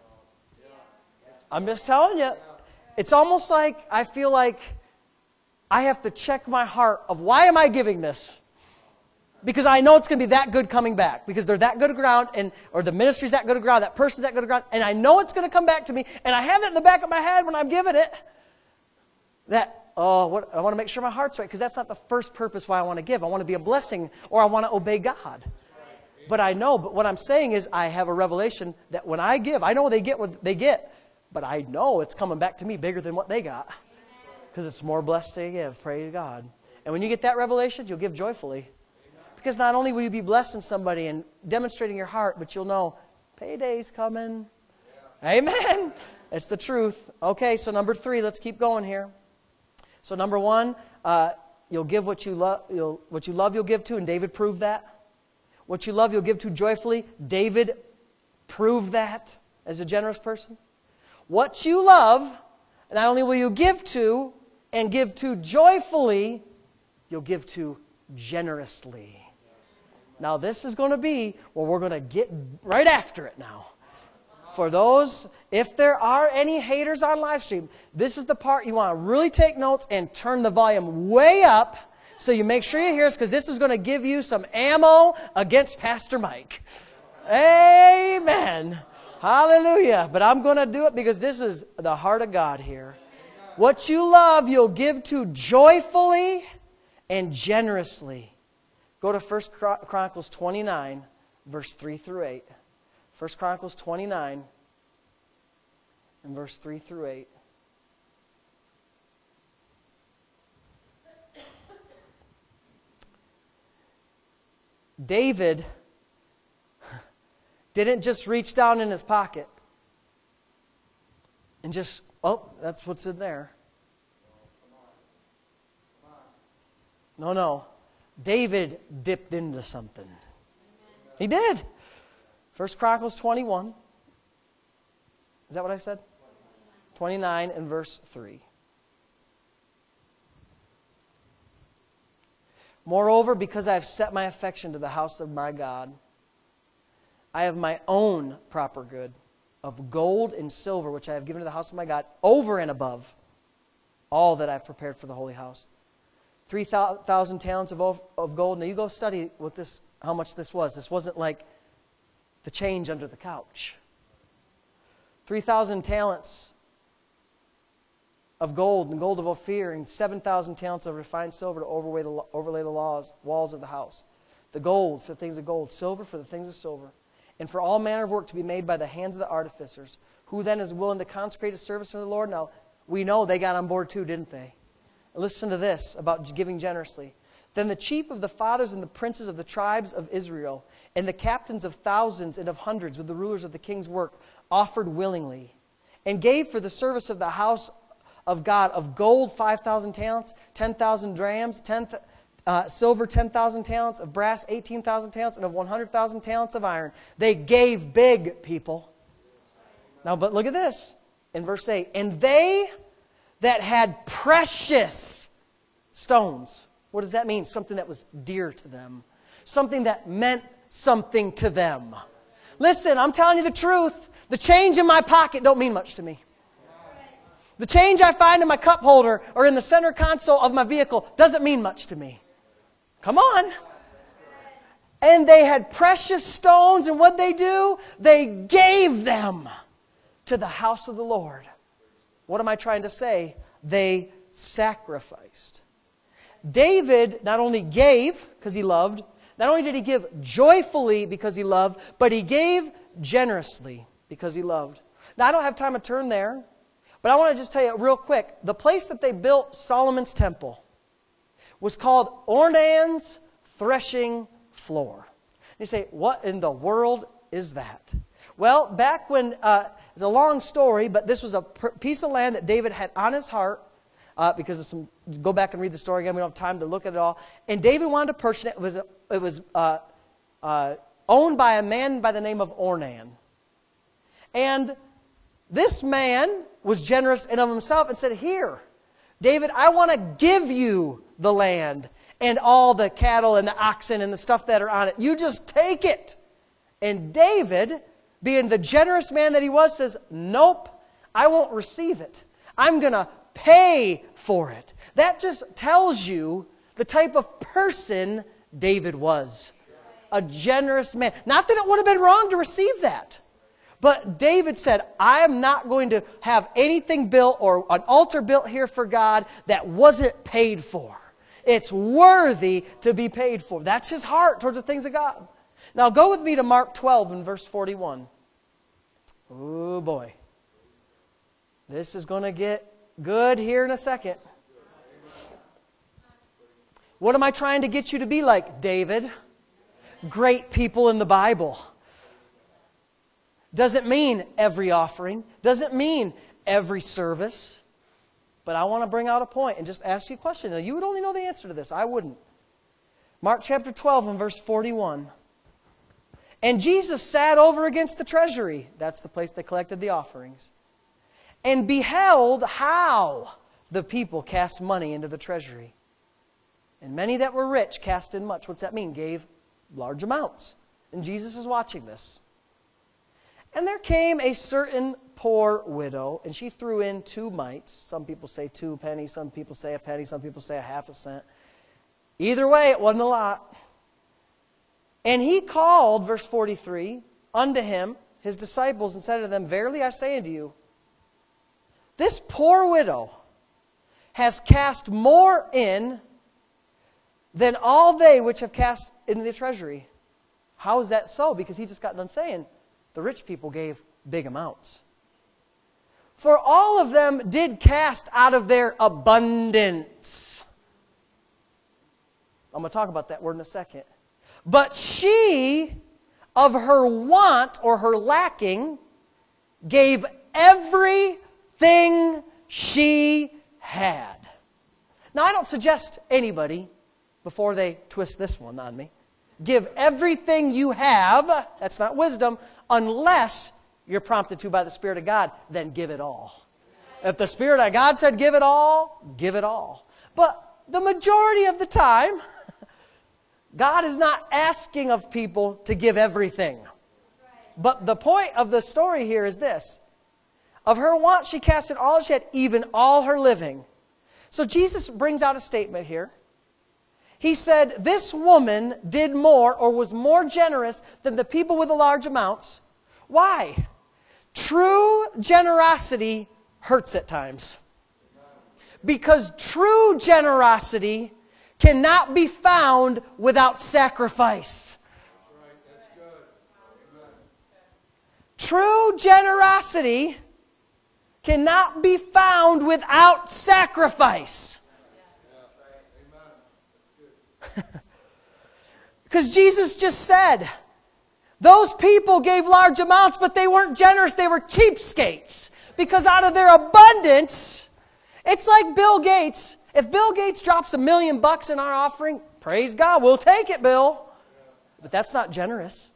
S1: I'm just telling you, it's almost like I feel like I have to check my heart of why am I giving this? Because I know it's going to be that good coming back. Because they're that good of ground, or the ministry's that good of ground, that person's that good of ground, and I know it's going to come back to me, and I have it in the back of my head when I'm giving it, that, I want to make sure my heart's right, because that's not the first purpose why I want to give. I want to be a blessing, or I want to obey God. But what I'm saying is I have a revelation that when I give, I know they get what they get, but I know it's coming back to me bigger than what they got. Because it's more blessed to give. Praise God. And when you get that revelation, you'll give joyfully. Because not only will you be blessing somebody and demonstrating your heart, but you'll know payday's coming. Yeah. Amen. It's the truth. Okay, so number 3, let's keep going here. So number 1, you'll give what you love. You'll give to, and David proved that. What you love, you'll give to joyfully. David proved that as a generous person. What you love, not only will you give to and give to joyfully, you'll give to generously. Now this is going to be where we're going to get right after it now. For those, if there are any haters on live stream, this is the part you want to really take notes and turn the volume way up so you make sure you hear us, because this is going to give you some ammo against Pastor Mike. Amen. Hallelujah. But I'm going to do it because this is the heart of God here. What you love, you'll give to joyfully and generously. Go to 1 Chronicles 29, verse 3 through 8. 1 Chronicles 29 and verse 3 through 8. David didn't just reach down in his pocket and just, oh, that's what's in there. No. David dipped into something. He did. 1 Chronicles 21. Is that what I said? 29 and verse 3. Moreover, because I have set my affection to the house of my God, I have my own proper good of gold and silver, which I have given to the house of my God, over and above all that I have prepared for the holy house. 3,000 talents of gold. Now you go study what this, how much this was. This wasn't like the change under the couch. 3,000 talents of gold and gold of Ophir, and 7,000 talents of refined silver to overlay the walls of the house. The gold for the things of gold, silver for the things of silver, and for all manner of work to be made by the hands of the artificers. Who then is willing to consecrate his service to the Lord? Now, we know they got on board too, didn't they? Listen to this about giving generously. Then the chief of the fathers and the princes of the tribes of Israel, and the captains of thousands and of hundreds with the rulers of the king's work, offered willingly, and gave for the service of the house of God of gold 5,000 talents, 10,000 drams, silver 10,000 talents, of brass 18,000 talents, and of 100,000 talents of iron. They gave big, people. Now, but look at this. In verse 8, and they that had precious stones. What does that mean? Something that was dear to them. Something that meant something to them. Listen, I'm telling you the truth. The change in my pocket don't mean much to me. The change I find in my cup holder or in the center console of my vehicle doesn't mean much to me. Come on. And they had precious stones, and what they do? They gave them to the house of the Lord. What am I trying to say? They sacrificed. David not only gave because he loved, not only did he give joyfully because he loved, but he gave generously because he loved. Now, I don't have time to turn there, but I want to just tell you real quick. The place that they built Solomon's temple was called Ornan's threshing floor. And you say, what in the world is that? Well, back when, it's a long story, but this was a piece of land that David had on his heart, because of some, go back and read the story again, we don't have time to look at it all. And David wanted to purchase it. It was owned by a man by the name of Ornan. And this man was generous in of himself and said, here, David, I want to give you the land and all the cattle and the oxen and the stuff that are on it. You just take it. And David, being the generous man that he was, says, nope, I won't receive it. I'm going to pay for it. That just tells you the type of person David was. A generous man. Not that it would have been wrong to receive that. But David said, I am not going to have anything built or an altar built here for God that wasn't paid for. It's worthy to be paid for. That's his heart towards the things of God. Now go with me to Mark 12 and verse 41. Oh boy. This is going to get good here in a second. What am I trying to get you to be like, David? Great people in the Bible. Doesn't mean every offering. Doesn't mean every service. But I want to bring out a point and just ask you a question. Now, you would only know the answer to this. I wouldn't. Mark chapter 12 and verse 41. And Jesus sat over against the treasury. That's the place they collected the offerings. And beheld how the people cast money into the treasury. And many that were rich cast in much. What's that mean? Gave large amounts. And Jesus is watching this. And there came a certain poor widow, and she threw in 2 mites. Some people say 2 pennies, some people say a penny, some people say a half a cent. Either way, it wasn't a lot. And he called, verse 43, unto him his disciples and said to them, Verily I say unto you, this poor widow has cast more in than all they which have cast into the treasury. How is that so? Because he just got done saying the rich people gave big amounts. For all of them did cast out of their abundance. I'm going to talk about that word in a second. But she, of her want or her lacking, gave everything she had. Now, I don't suggest anybody, before they twist this one on me, give everything you have. That's not wisdom, unless you're prompted to by the Spirit of God, then give it all. If the Spirit of God said give it all, give it all. But the majority of the time, God is not asking of people to give everything. But the point of the story here is this. Of her want she casted all she had, even all her living. So Jesus brings out a statement here. He said, this woman did more or was more generous than the people with the large amounts. Why? True generosity hurts at times. Because true generosity cannot be found without sacrifice. True generosity cannot be found without sacrifice. Because Jesus just said, those people gave large amounts, but they weren't generous. They were cheapskates. Because out of their abundance, it's like Bill Gates. If Bill Gates drops $1 million in our offering, praise God, we'll take it, Bill. But that's not generous.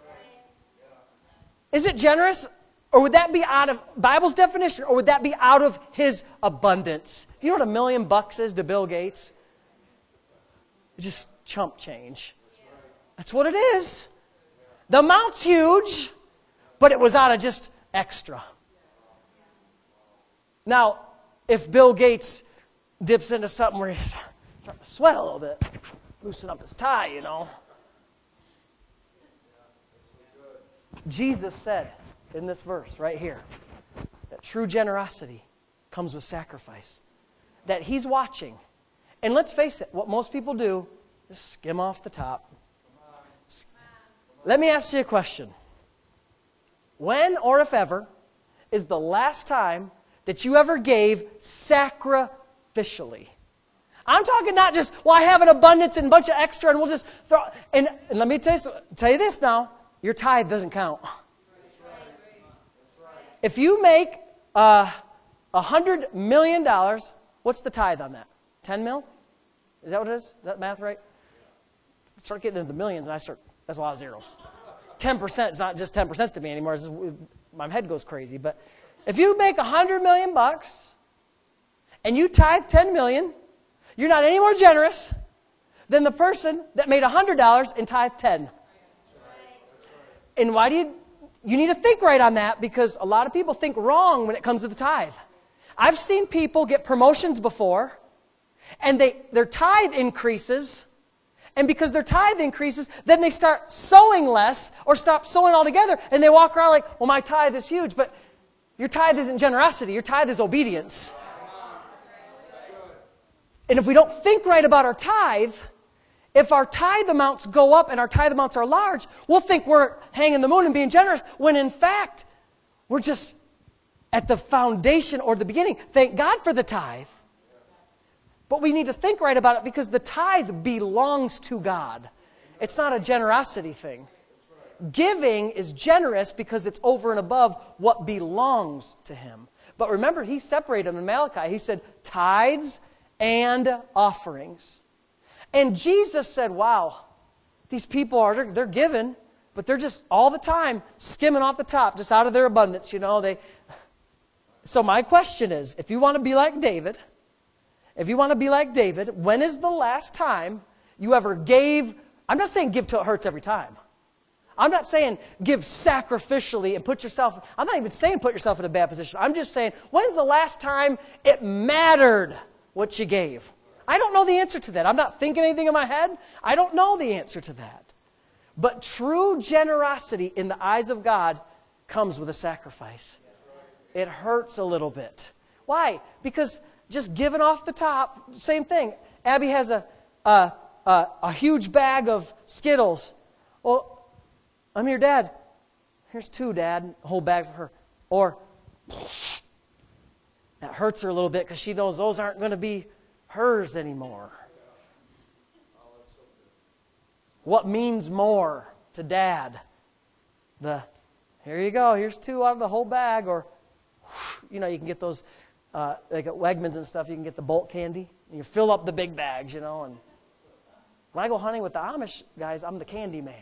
S1: Is it generous? Or would that be out of Bible's definition? Or would that be out of his abundance? Do you know what $1 million is to Bill Gates? It's just chump change. That's what it is. The amount's huge, but it was out of just extra. Now, if Bill Gates dips into something where he's starting to sweat a little bit, loosen up his tie, you know. Jesus said in this verse right here that true generosity comes with sacrifice. That he's watching. And let's face it, what most people do is skim off the top. Let me ask you a question. When or if ever is the last time that you ever gave sacrificially? I'm talking not just, well, I have an abundance and a bunch of extra and we'll just throw. And let me tell you this now. Your tithe doesn't count. If you make $100 million, what's the tithe on that? 10 mil? Is that what it is? Is that math right? Start getting into the millions and that's a lot of zeros. 10% is not just 10% to me anymore. My head goes crazy. But if you make $100 million and you tithe 10 million, you're not any more generous than the person that made $100 and tithe 10. And why do you need to think right on that, because a lot of people think wrong when it comes to the tithe. I've seen people get promotions before, and their tithe increases, and because their tithe increases, then they start sowing less or stop sowing altogether, and they walk around like, well, my tithe is huge, but your tithe isn't generosity, your tithe is obedience. And if we don't think right about our tithe, if our tithe amounts go up and our tithe amounts are large, we'll think we're hanging the moon and being generous, when in fact, we're just at the foundation or the beginning. Thank God for the tithe. But we need to think right about it, because the tithe belongs to God. It's not a generosity thing. Giving is generous because it's over and above what belongs to Him. But remember, He separated them in Malachi. He said tithes and offerings. And Jesus said, wow, these people they're giving, but they're just all the time skimming off the top, just out of their abundance, you know. So my question is, if you want to be like David, when is the last time you ever gave? I'm not saying give till it hurts every time. I'm not saying give sacrificially and I'm not even saying put yourself in a bad position. I'm just saying, when's the last time it mattered what you gave? I don't know the answer to that. I'm not thinking anything in my head. I don't know the answer to that. But true generosity in the eyes of God comes with a sacrifice. It hurts a little bit. Why? Because just giving off the top, same thing. Abby has a huge bag of Skittles. Well, I'm your dad. Here's 2, Dad. A whole bag for her. Or that hurts her a little bit because she knows those aren't going to be hers anymore. What means more to Dad? Here you go. Here's 2 out of the whole bag. Or, you can get those, like at Wegmans and stuff, you can get the bulk candy. And you fill up the big bags, And when I go hunting with the Amish guys, I'm the candy man.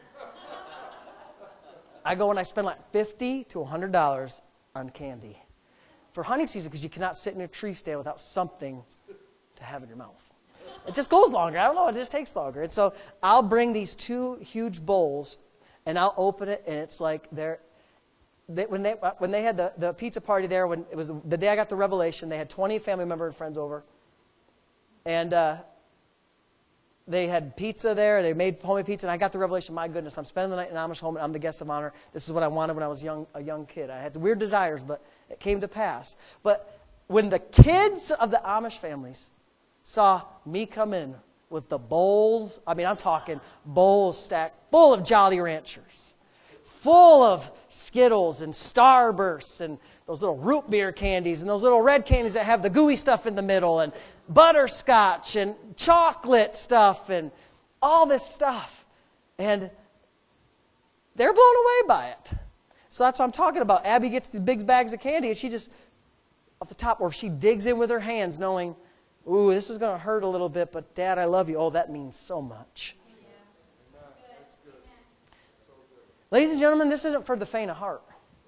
S1: I go and I spend like $50 to $100 on candy for hunting season because you cannot sit in a tree stand without something to have in your mouth. It just goes longer. I don't know. It just takes longer. And so I'll bring these 2 huge bowls, and I'll open it, and it's like when they had the pizza party there, when it was the day I got the revelation, they had 20 family members and friends over, and they had pizza there. They made homemade pizza, and I got the revelation. My goodness, I'm spending the night in an Amish home, and I'm the guest of honor. This is what I wanted when I was a young kid. I had weird desires, but it came to pass. But when the kids of the Amish families saw me come in with the bowls, I'm talking bowls stacked full of Jolly Ranchers, full of Skittles and Starbursts and those little root beer candies and those little red candies that have the gooey stuff in the middle and butterscotch and chocolate stuff and all this stuff. And they're blown away by it. So that's what I'm talking about. Abby gets these big bags of candy and she just, off the top, or she digs in with her hands knowing, ooh, this is going to hurt a little bit, but Dad, I love you. Oh, that means so much. Yeah. Ladies and gentlemen, this isn't for the faint of heart.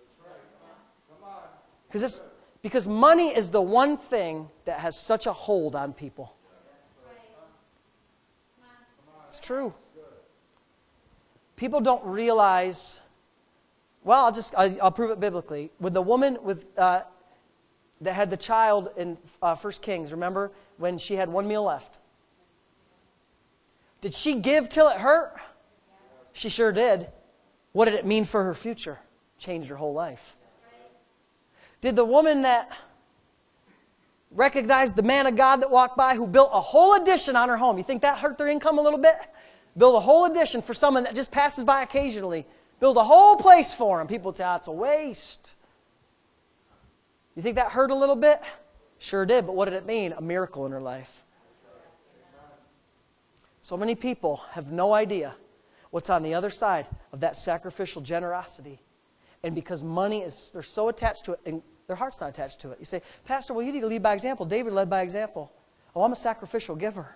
S1: Because money is the one thing that has such a hold on people. It's true. People don't realize. Well, I'll prove it biblically. With the woman that had the child in 1 Kings, remember when she had 1 meal left? Did she give till it hurt? She sure did. What did it mean for her future? Changed her whole life. Did the woman that recognized the man of God that walked by who built a whole addition on her home, you think that hurt their income a little bit? Build a whole addition for someone that just passes by occasionally. Build a whole place for them. People tell it's a waste. You think that hurt a little bit? Sure did, but what did it mean? A miracle in her life. So many people have no idea what's on the other side of that sacrificial generosity. And because money they're so attached to it, and their heart's not attached to it. You say, Pastor, well, you need to lead by example. David led by example. Oh, I'm a sacrificial giver.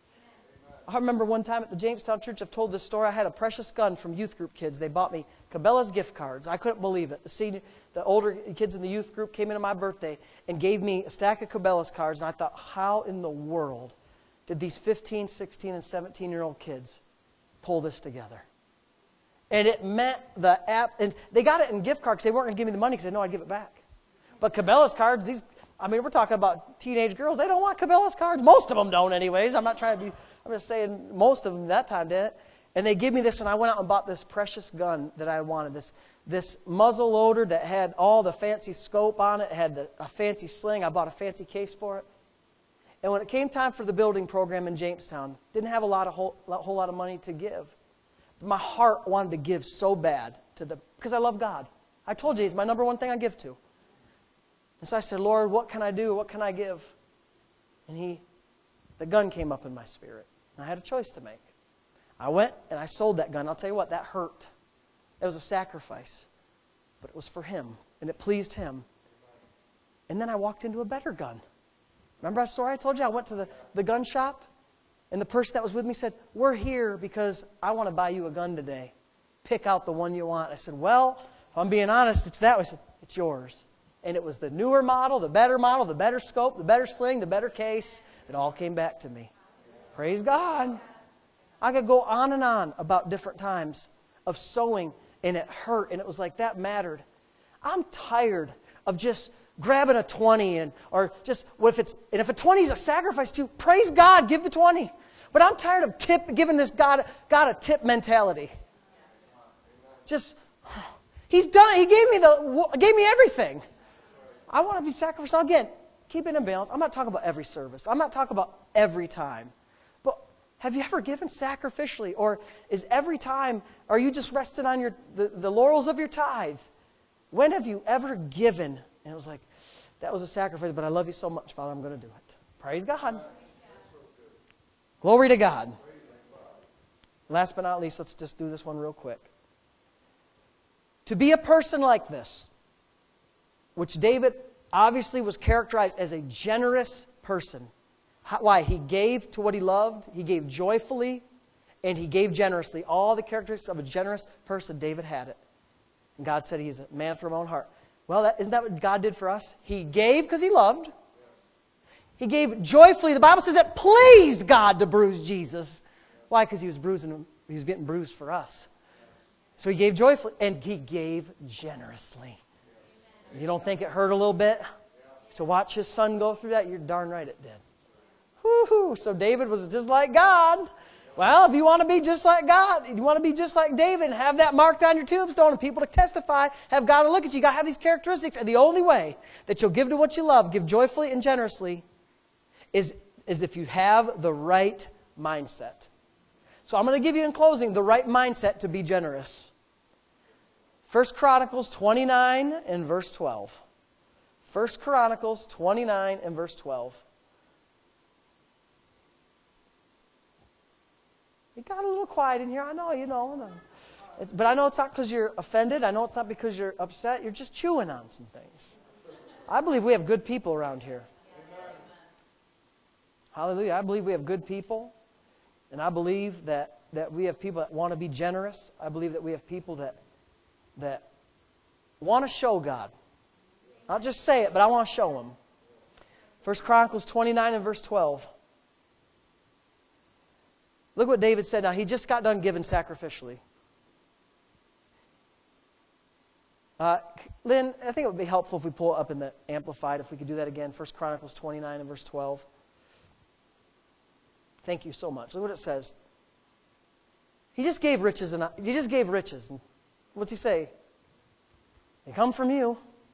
S1: I remember one time at the Jamestown Church, I've told this story. I had a precious gun from youth group kids. They bought me Cabela's gift cards. I couldn't believe it. The older kids in the youth group came into my birthday and gave me a stack of Cabela's cards. And I thought, how in the world did these 15, 16, and 17-year-old kids pull this together? And it meant and they got it in gift cards because they weren't going to give me the money because they know I'd give it back. But Cabela's cards, we're talking about teenage girls. They don't want Cabela's cards. Most of them don't anyways. I'm just saying most of them that time did it. And they give me this, and I went out and bought this precious gun that I wanted, this muzzle loader that had all the fancy scope on it, had a fancy sling. I bought a fancy case for it. And when it came time for the building program in Jamestown, didn't have a whole lot of money to give. My heart wanted to give so bad because I love God. I told you He's my number one thing I give to. And so I said, Lord, what can I do? What can I give? And the gun came up in my spirit. And I had a choice to make. I went and I sold that gun. I'll tell you what, that hurt. It was a sacrifice. But it was for Him. And it pleased Him. And then I walked into a better gun. Remember that story I told you? I went to the gun shop. And the person that was with me said, we're here because I want to buy you a gun today. Pick out the one you want. I said, well, if I'm being honest, it's that one. He said, it's yours. And it was the newer model, the better scope, the better sling, the better case. It all came back to me. Praise God. I could go on and on about different times of sowing, and it hurt, and it was like that mattered. I'm tired of just grabbing a 20 or just if a 20 is a sacrifice to, praise God, give the 20. But I'm tired of giving this God a tip mentality. Just, He's done it. He gave me everything. I want to be sacrificial. Again, keep it in balance. I'm not talking about every service. I'm not talking about every time. But have you ever given sacrificially? Or is every time, are you just resting on the laurels of your tithe? When have you ever given? And it was like, that was a sacrifice, but I love you so much, Father, I'm going to do it. Praise God. Glory to God. Last but not least, let's just do this one real quick. To be a person like this, which David obviously was characterized as a generous person. Why? He gave to what he loved, he gave joyfully, and he gave generously. All the characteristics of a generous person, David had it. And God said he's a man from my own heart. Well, isn't that what God did for us? He gave because he loved. He gave joyfully. The Bible says it pleased God to bruise Jesus. Why? Because he was getting bruised for us. So he gave joyfully, and he gave generously. You don't think it hurt a little bit to watch his son go through that? You're darn right it did. Woo-hoo. So David was just like God. Well, if you want to be just like God, you want to be just like David and have that marked on your tombstone and people to testify, have God to look at you, you got to have these characteristics. And the only way that you'll give to what you love, give joyfully and generously, is if you have the right mindset. So I'm going to give you in closing the right mindset to be generous. 1 Chronicles 29 and verse 12. 1 Chronicles 29 and verse 12. It got a little quiet in here. I know, but I know it's not because you're offended. I know it's not because you're upset. You're just chewing on some things. I believe we have good people around here. Hallelujah. I believe we have good people. And I believe that we have people that want to be generous. I believe that we have people that want to show God. Not just say it, but I want to show Him. 1 Chronicles 29 and verse 12. Look what David said. Now, he just got done giving sacrificially. Lynn, I think it would be helpful if we pull it up in the Amplified, if we could do that again. 1 Chronicles 29 and verse 12. Thank you so much. Look what it says. He just gave riches. And what's he say? They come from you.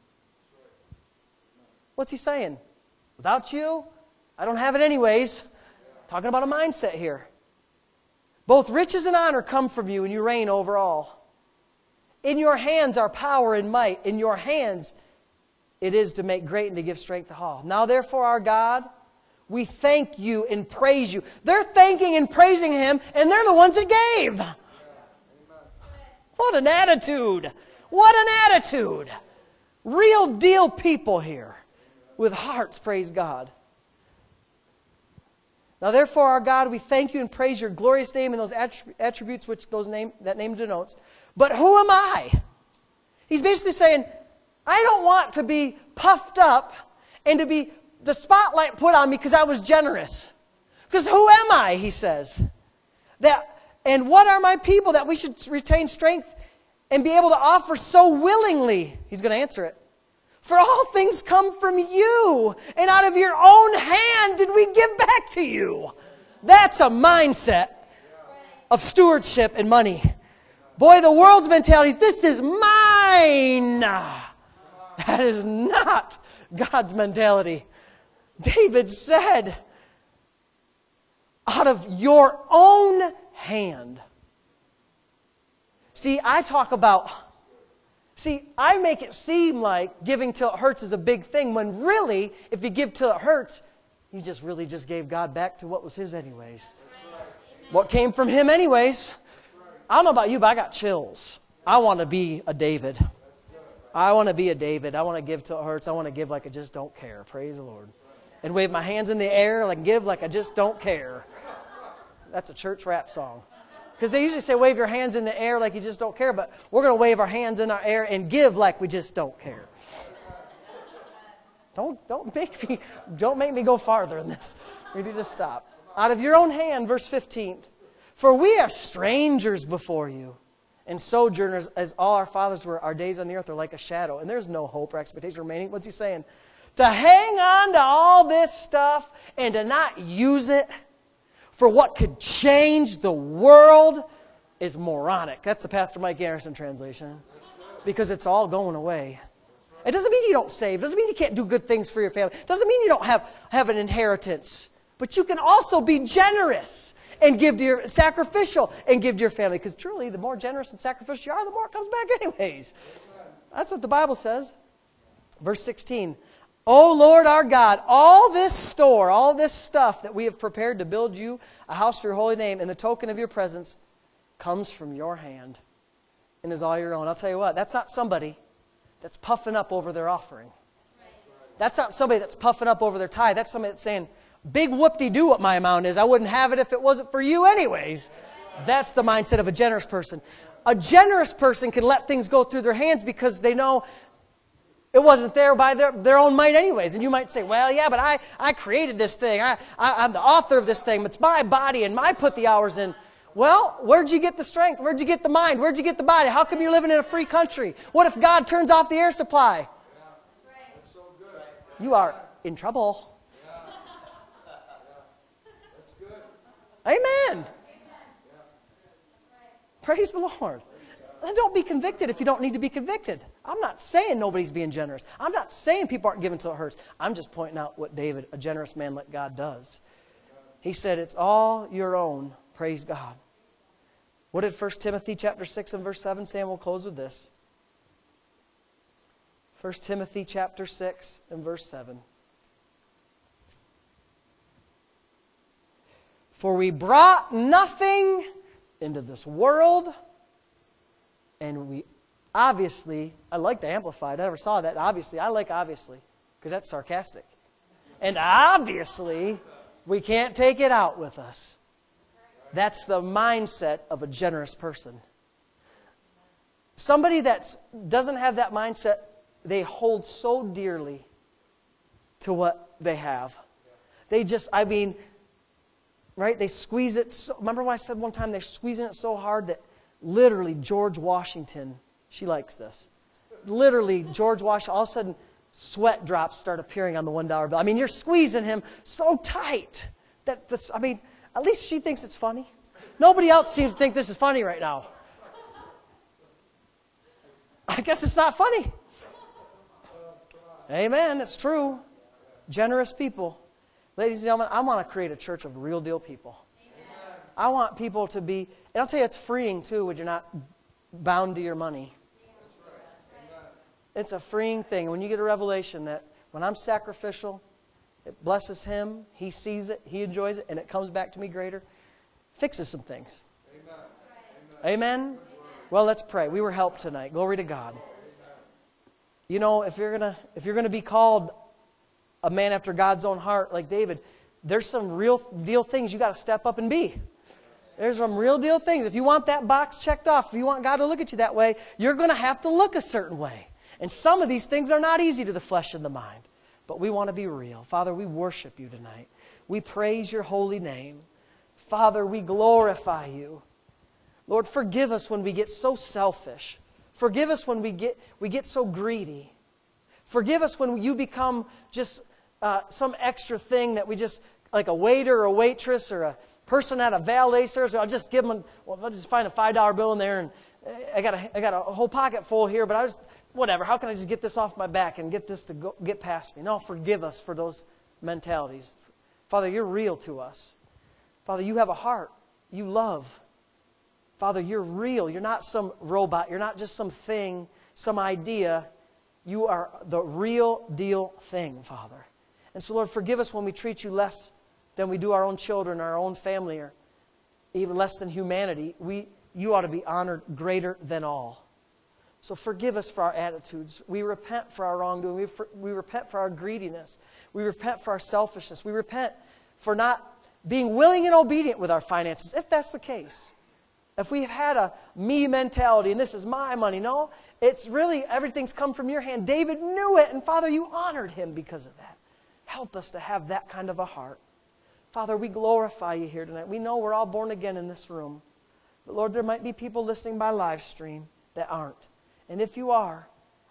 S1: What's he saying? Without you, I don't have it anyways. Talking about a mindset here. Both riches and honor come from you, and you reign over all. In your hands are power and might. In your hands it is to make great and to give strength to all. Now therefore, our God, we thank you and praise you. They're thanking and praising Him, and they're the ones that gave. What an attitude. What an attitude. Real deal people here with hearts, praise God. Now therefore, our God, we thank you and praise your glorious name and those attributes which that name denotes. But who am I? He's basically saying, I don't want to be puffed up and to be the spotlight put on me because I was generous. Because who am I, he says. And what are my people that we should retain strength and be able to offer so willingly? He's going to answer it. For all things come from you, and out of your own hand did we give back to you. That's a mindset of stewardship and money. Boy, the world's mentality is, this is mine. That is not God's mentality. David said, out of your own hand. See, I make it seem like giving till it hurts is a big thing, when really, if you give till it hurts, you just gave God back to what was His anyways. What came from Him anyways. I don't know about you, but I got chills. I want to be a David. I want to be a David. I want to give till it hurts. I want to give like I just don't care. Praise the Lord. And wave my hands in the air and give like I just don't care. That's a church rap song. Because they usually say wave your hands in the air like you just don't care, but we're going to wave our hands in our air and give like we just don't care. Don't make me go farther in this. We need to stop. Out of your own hand, verse 15. For we are strangers before you, and sojourners, as all our fathers were. Our days on the earth are like a shadow, and there's no hope or expectation remaining. What's he saying? To hang on to all this stuff and to not use it for what could change the world is moronic. That's the Pastor Mike Anderson translation. because it's all going away. It doesn't mean you don't save. It doesn't mean you can't do good things for your family. It doesn't mean you don't have an inheritance. But you can also be generous and give to your sacrificial and give to your family. Because truly, the more generous and sacrificial you are, the more it comes back anyways. That's what the Bible says. Verse 16. O Lord our God, all this store, all this stuff that we have prepared to build you a house for your holy name and the token of your presence comes from your hand and is all your own. I'll tell you what, that's not somebody that's puffing up over their offering. That's not somebody that's puffing up over their tithe. That's somebody that's saying, big whoop-de-doo what my amount is. I wouldn't have it if it wasn't for you anyways. That's the mindset of a generous person. A generous person can let things go through their hands because they know it wasn't there by their own might anyways. And you might say, well, yeah, but I created this thing. I'm the author of this thing. It's my body and I put the hours in. Well, where'd you get the strength? Where'd you get the mind? Where'd you get the body? How come you're living in a free country? What if God turns off the air supply? You are in trouble. Amen. Praise the Lord. And don't be convicted if you don't need to be convicted. I'm not saying nobody's being generous. I'm not saying people aren't giving until it hurts. I'm just pointing out what David, a generous man like God, does. He said, it's all your own. Praise God. What did 1 Timothy chapter 6 and verse 7 say? And we'll close with this. 1 Timothy chapter 6 and verse 7. For we brought nothing into this world, and we obviously, I like the Amplified, I never saw that. Obviously, I like obviously, because that's sarcastic. And obviously, we can't take it out with us. That's the mindset of a generous person. Somebody that doesn't have that mindset, they hold so dearly to what they have. They just, right? They squeeze it. Remember when I said one time they're squeezing it so hard that literally George Washington, she likes this. Literally George Washington, all of a sudden sweat drops start appearing on the $1 bill. You're squeezing him so tight that this, at least she thinks it's funny. Nobody else seems to think this is funny right now. I guess it's not funny. Amen, it's true. Generous people. Ladies and gentlemen, I want to create a church of real deal people. Amen. I want people to be, and I'll tell you it's freeing too when you're not bound to your money. Right. It's a freeing thing. When you get a revelation that when I'm sacrificial, it blesses Him, He sees it, He enjoys it, and it comes back to me greater, fixes some things. Amen? Amen? Well, let's pray. We were helped tonight. Glory to God. You know, if you're gonna be called a man after God's own heart like David, there's some real deal things you got to step up and be. There's some real deal things. If you want that box checked off, if you want God to look at you that way, you're going to have to look a certain way. And some of these things are not easy to the flesh and the mind. But we want to be real. Father, we worship you tonight. We praise your holy name. Father, we glorify you. Lord, forgive us when we get so selfish. Forgive us when we get so greedy. Forgive us when you become just some extra thing that we just, like a waiter or a waitress or a person at a valet service, I'll just give them, I'll just find a $5 bill in there and I got a whole pocket full here, but whatever, how can I just get this off my back and get this to get past me? No, forgive us for those mentalities. Father, you're real to us. Father, you have a heart. You love. Father, you're real. You're not some robot. You're not just some thing, some idea. You are the real deal thing, Father. And so, Lord, forgive us when we treat you less than we do our own children, our own family, or even less than humanity. You ought to be honored greater than all. So forgive us for our attitudes. We repent for our wrongdoing. We repent for our greediness. We repent for our selfishness. We repent for not being willing and obedient with our finances, if that's the case. If we've had a me mentality and this is my money, no, it's really everything's come from your hand. David knew it, and Father, you honored him because of that. Help us to have that kind of a heart. Father, we glorify you here tonight. We know we're all born again in this room. But Lord, there might be people listening by live stream that aren't. And if you are,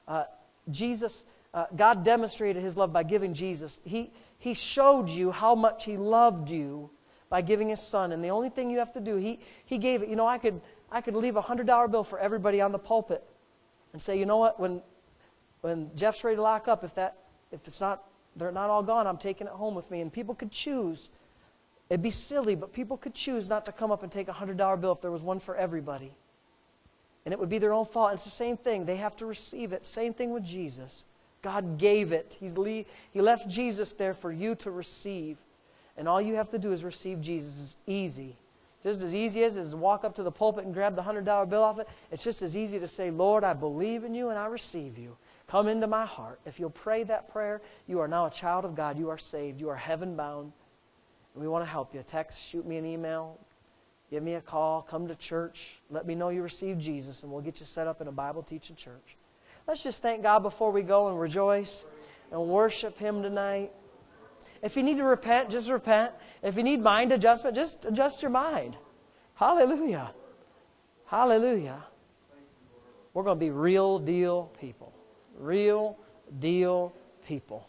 S1: God demonstrated His love by giving Jesus. He showed you how much He loved you by giving His Son. And the only thing you have to do, He gave it. You know, I could leave a $100 bill for everybody on the pulpit. and say, you know what, when Jeff's ready to lock up, if they're not all gone, I'm taking it home with me. And people could choose. It'd be silly, but people could choose not to come up and take a $100 bill if there was one for everybody. And it would be their own fault. And it's the same thing. They have to receive it. Same thing with Jesus. God gave it. He left Jesus there for you to receive. And all you have to do is receive Jesus. It's easy. Just as easy as to walk up to the pulpit and grab the $100 bill off it. It's just as easy to say, Lord, I believe in you and I receive you. Come into my heart. If you'll pray that prayer, you are now a child of God. You are saved. You are heaven bound. And we want to help you. Text, shoot me an email, give me a call, come to church. Let me know you received Jesus, and we'll get you set up in a Bible teaching church. Let's just thank God before we go and rejoice and worship Him tonight. If you need to repent, just repent. If you need mind adjustment, just adjust your mind. Hallelujah. Hallelujah. We're going to be real deal people. Real deal people.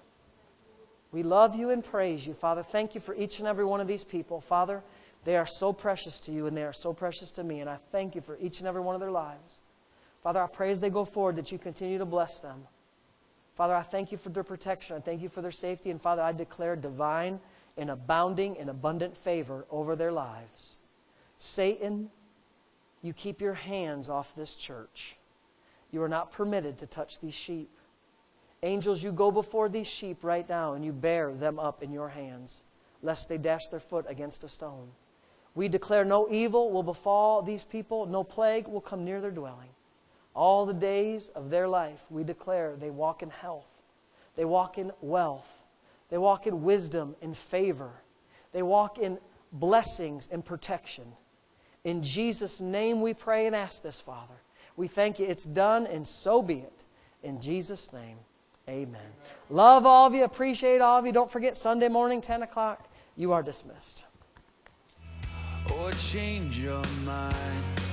S1: We love you and praise you, Father. Thank you for each and every one of these people. Father, they are so precious to you and they are so precious to me. And I thank you for each and every one of their lives. Father, I pray as they go forward that you continue to bless them. Father, I thank you for their protection. I thank you for their safety. And Father, I declare divine and abounding and abundant favor over their lives. Satan, you keep your hands off this church. You are not permitted to touch these sheep. Angels, you go before these sheep right now and you bear them up in your hands, lest they dash their foot against a stone. We declare no evil will befall these people, no plague will come near their dwelling. All the days of their life, we declare they walk in health. They walk in wealth. They walk in wisdom and favor. They walk in blessings and protection. In Jesus' name we pray and ask this, Father. We thank you. It's done, and so be it. In Jesus' name, amen. Love all of you. Appreciate all of you. Don't forget, Sunday morning, 10 o'clock, you are dismissed.
S2: Or change your mind.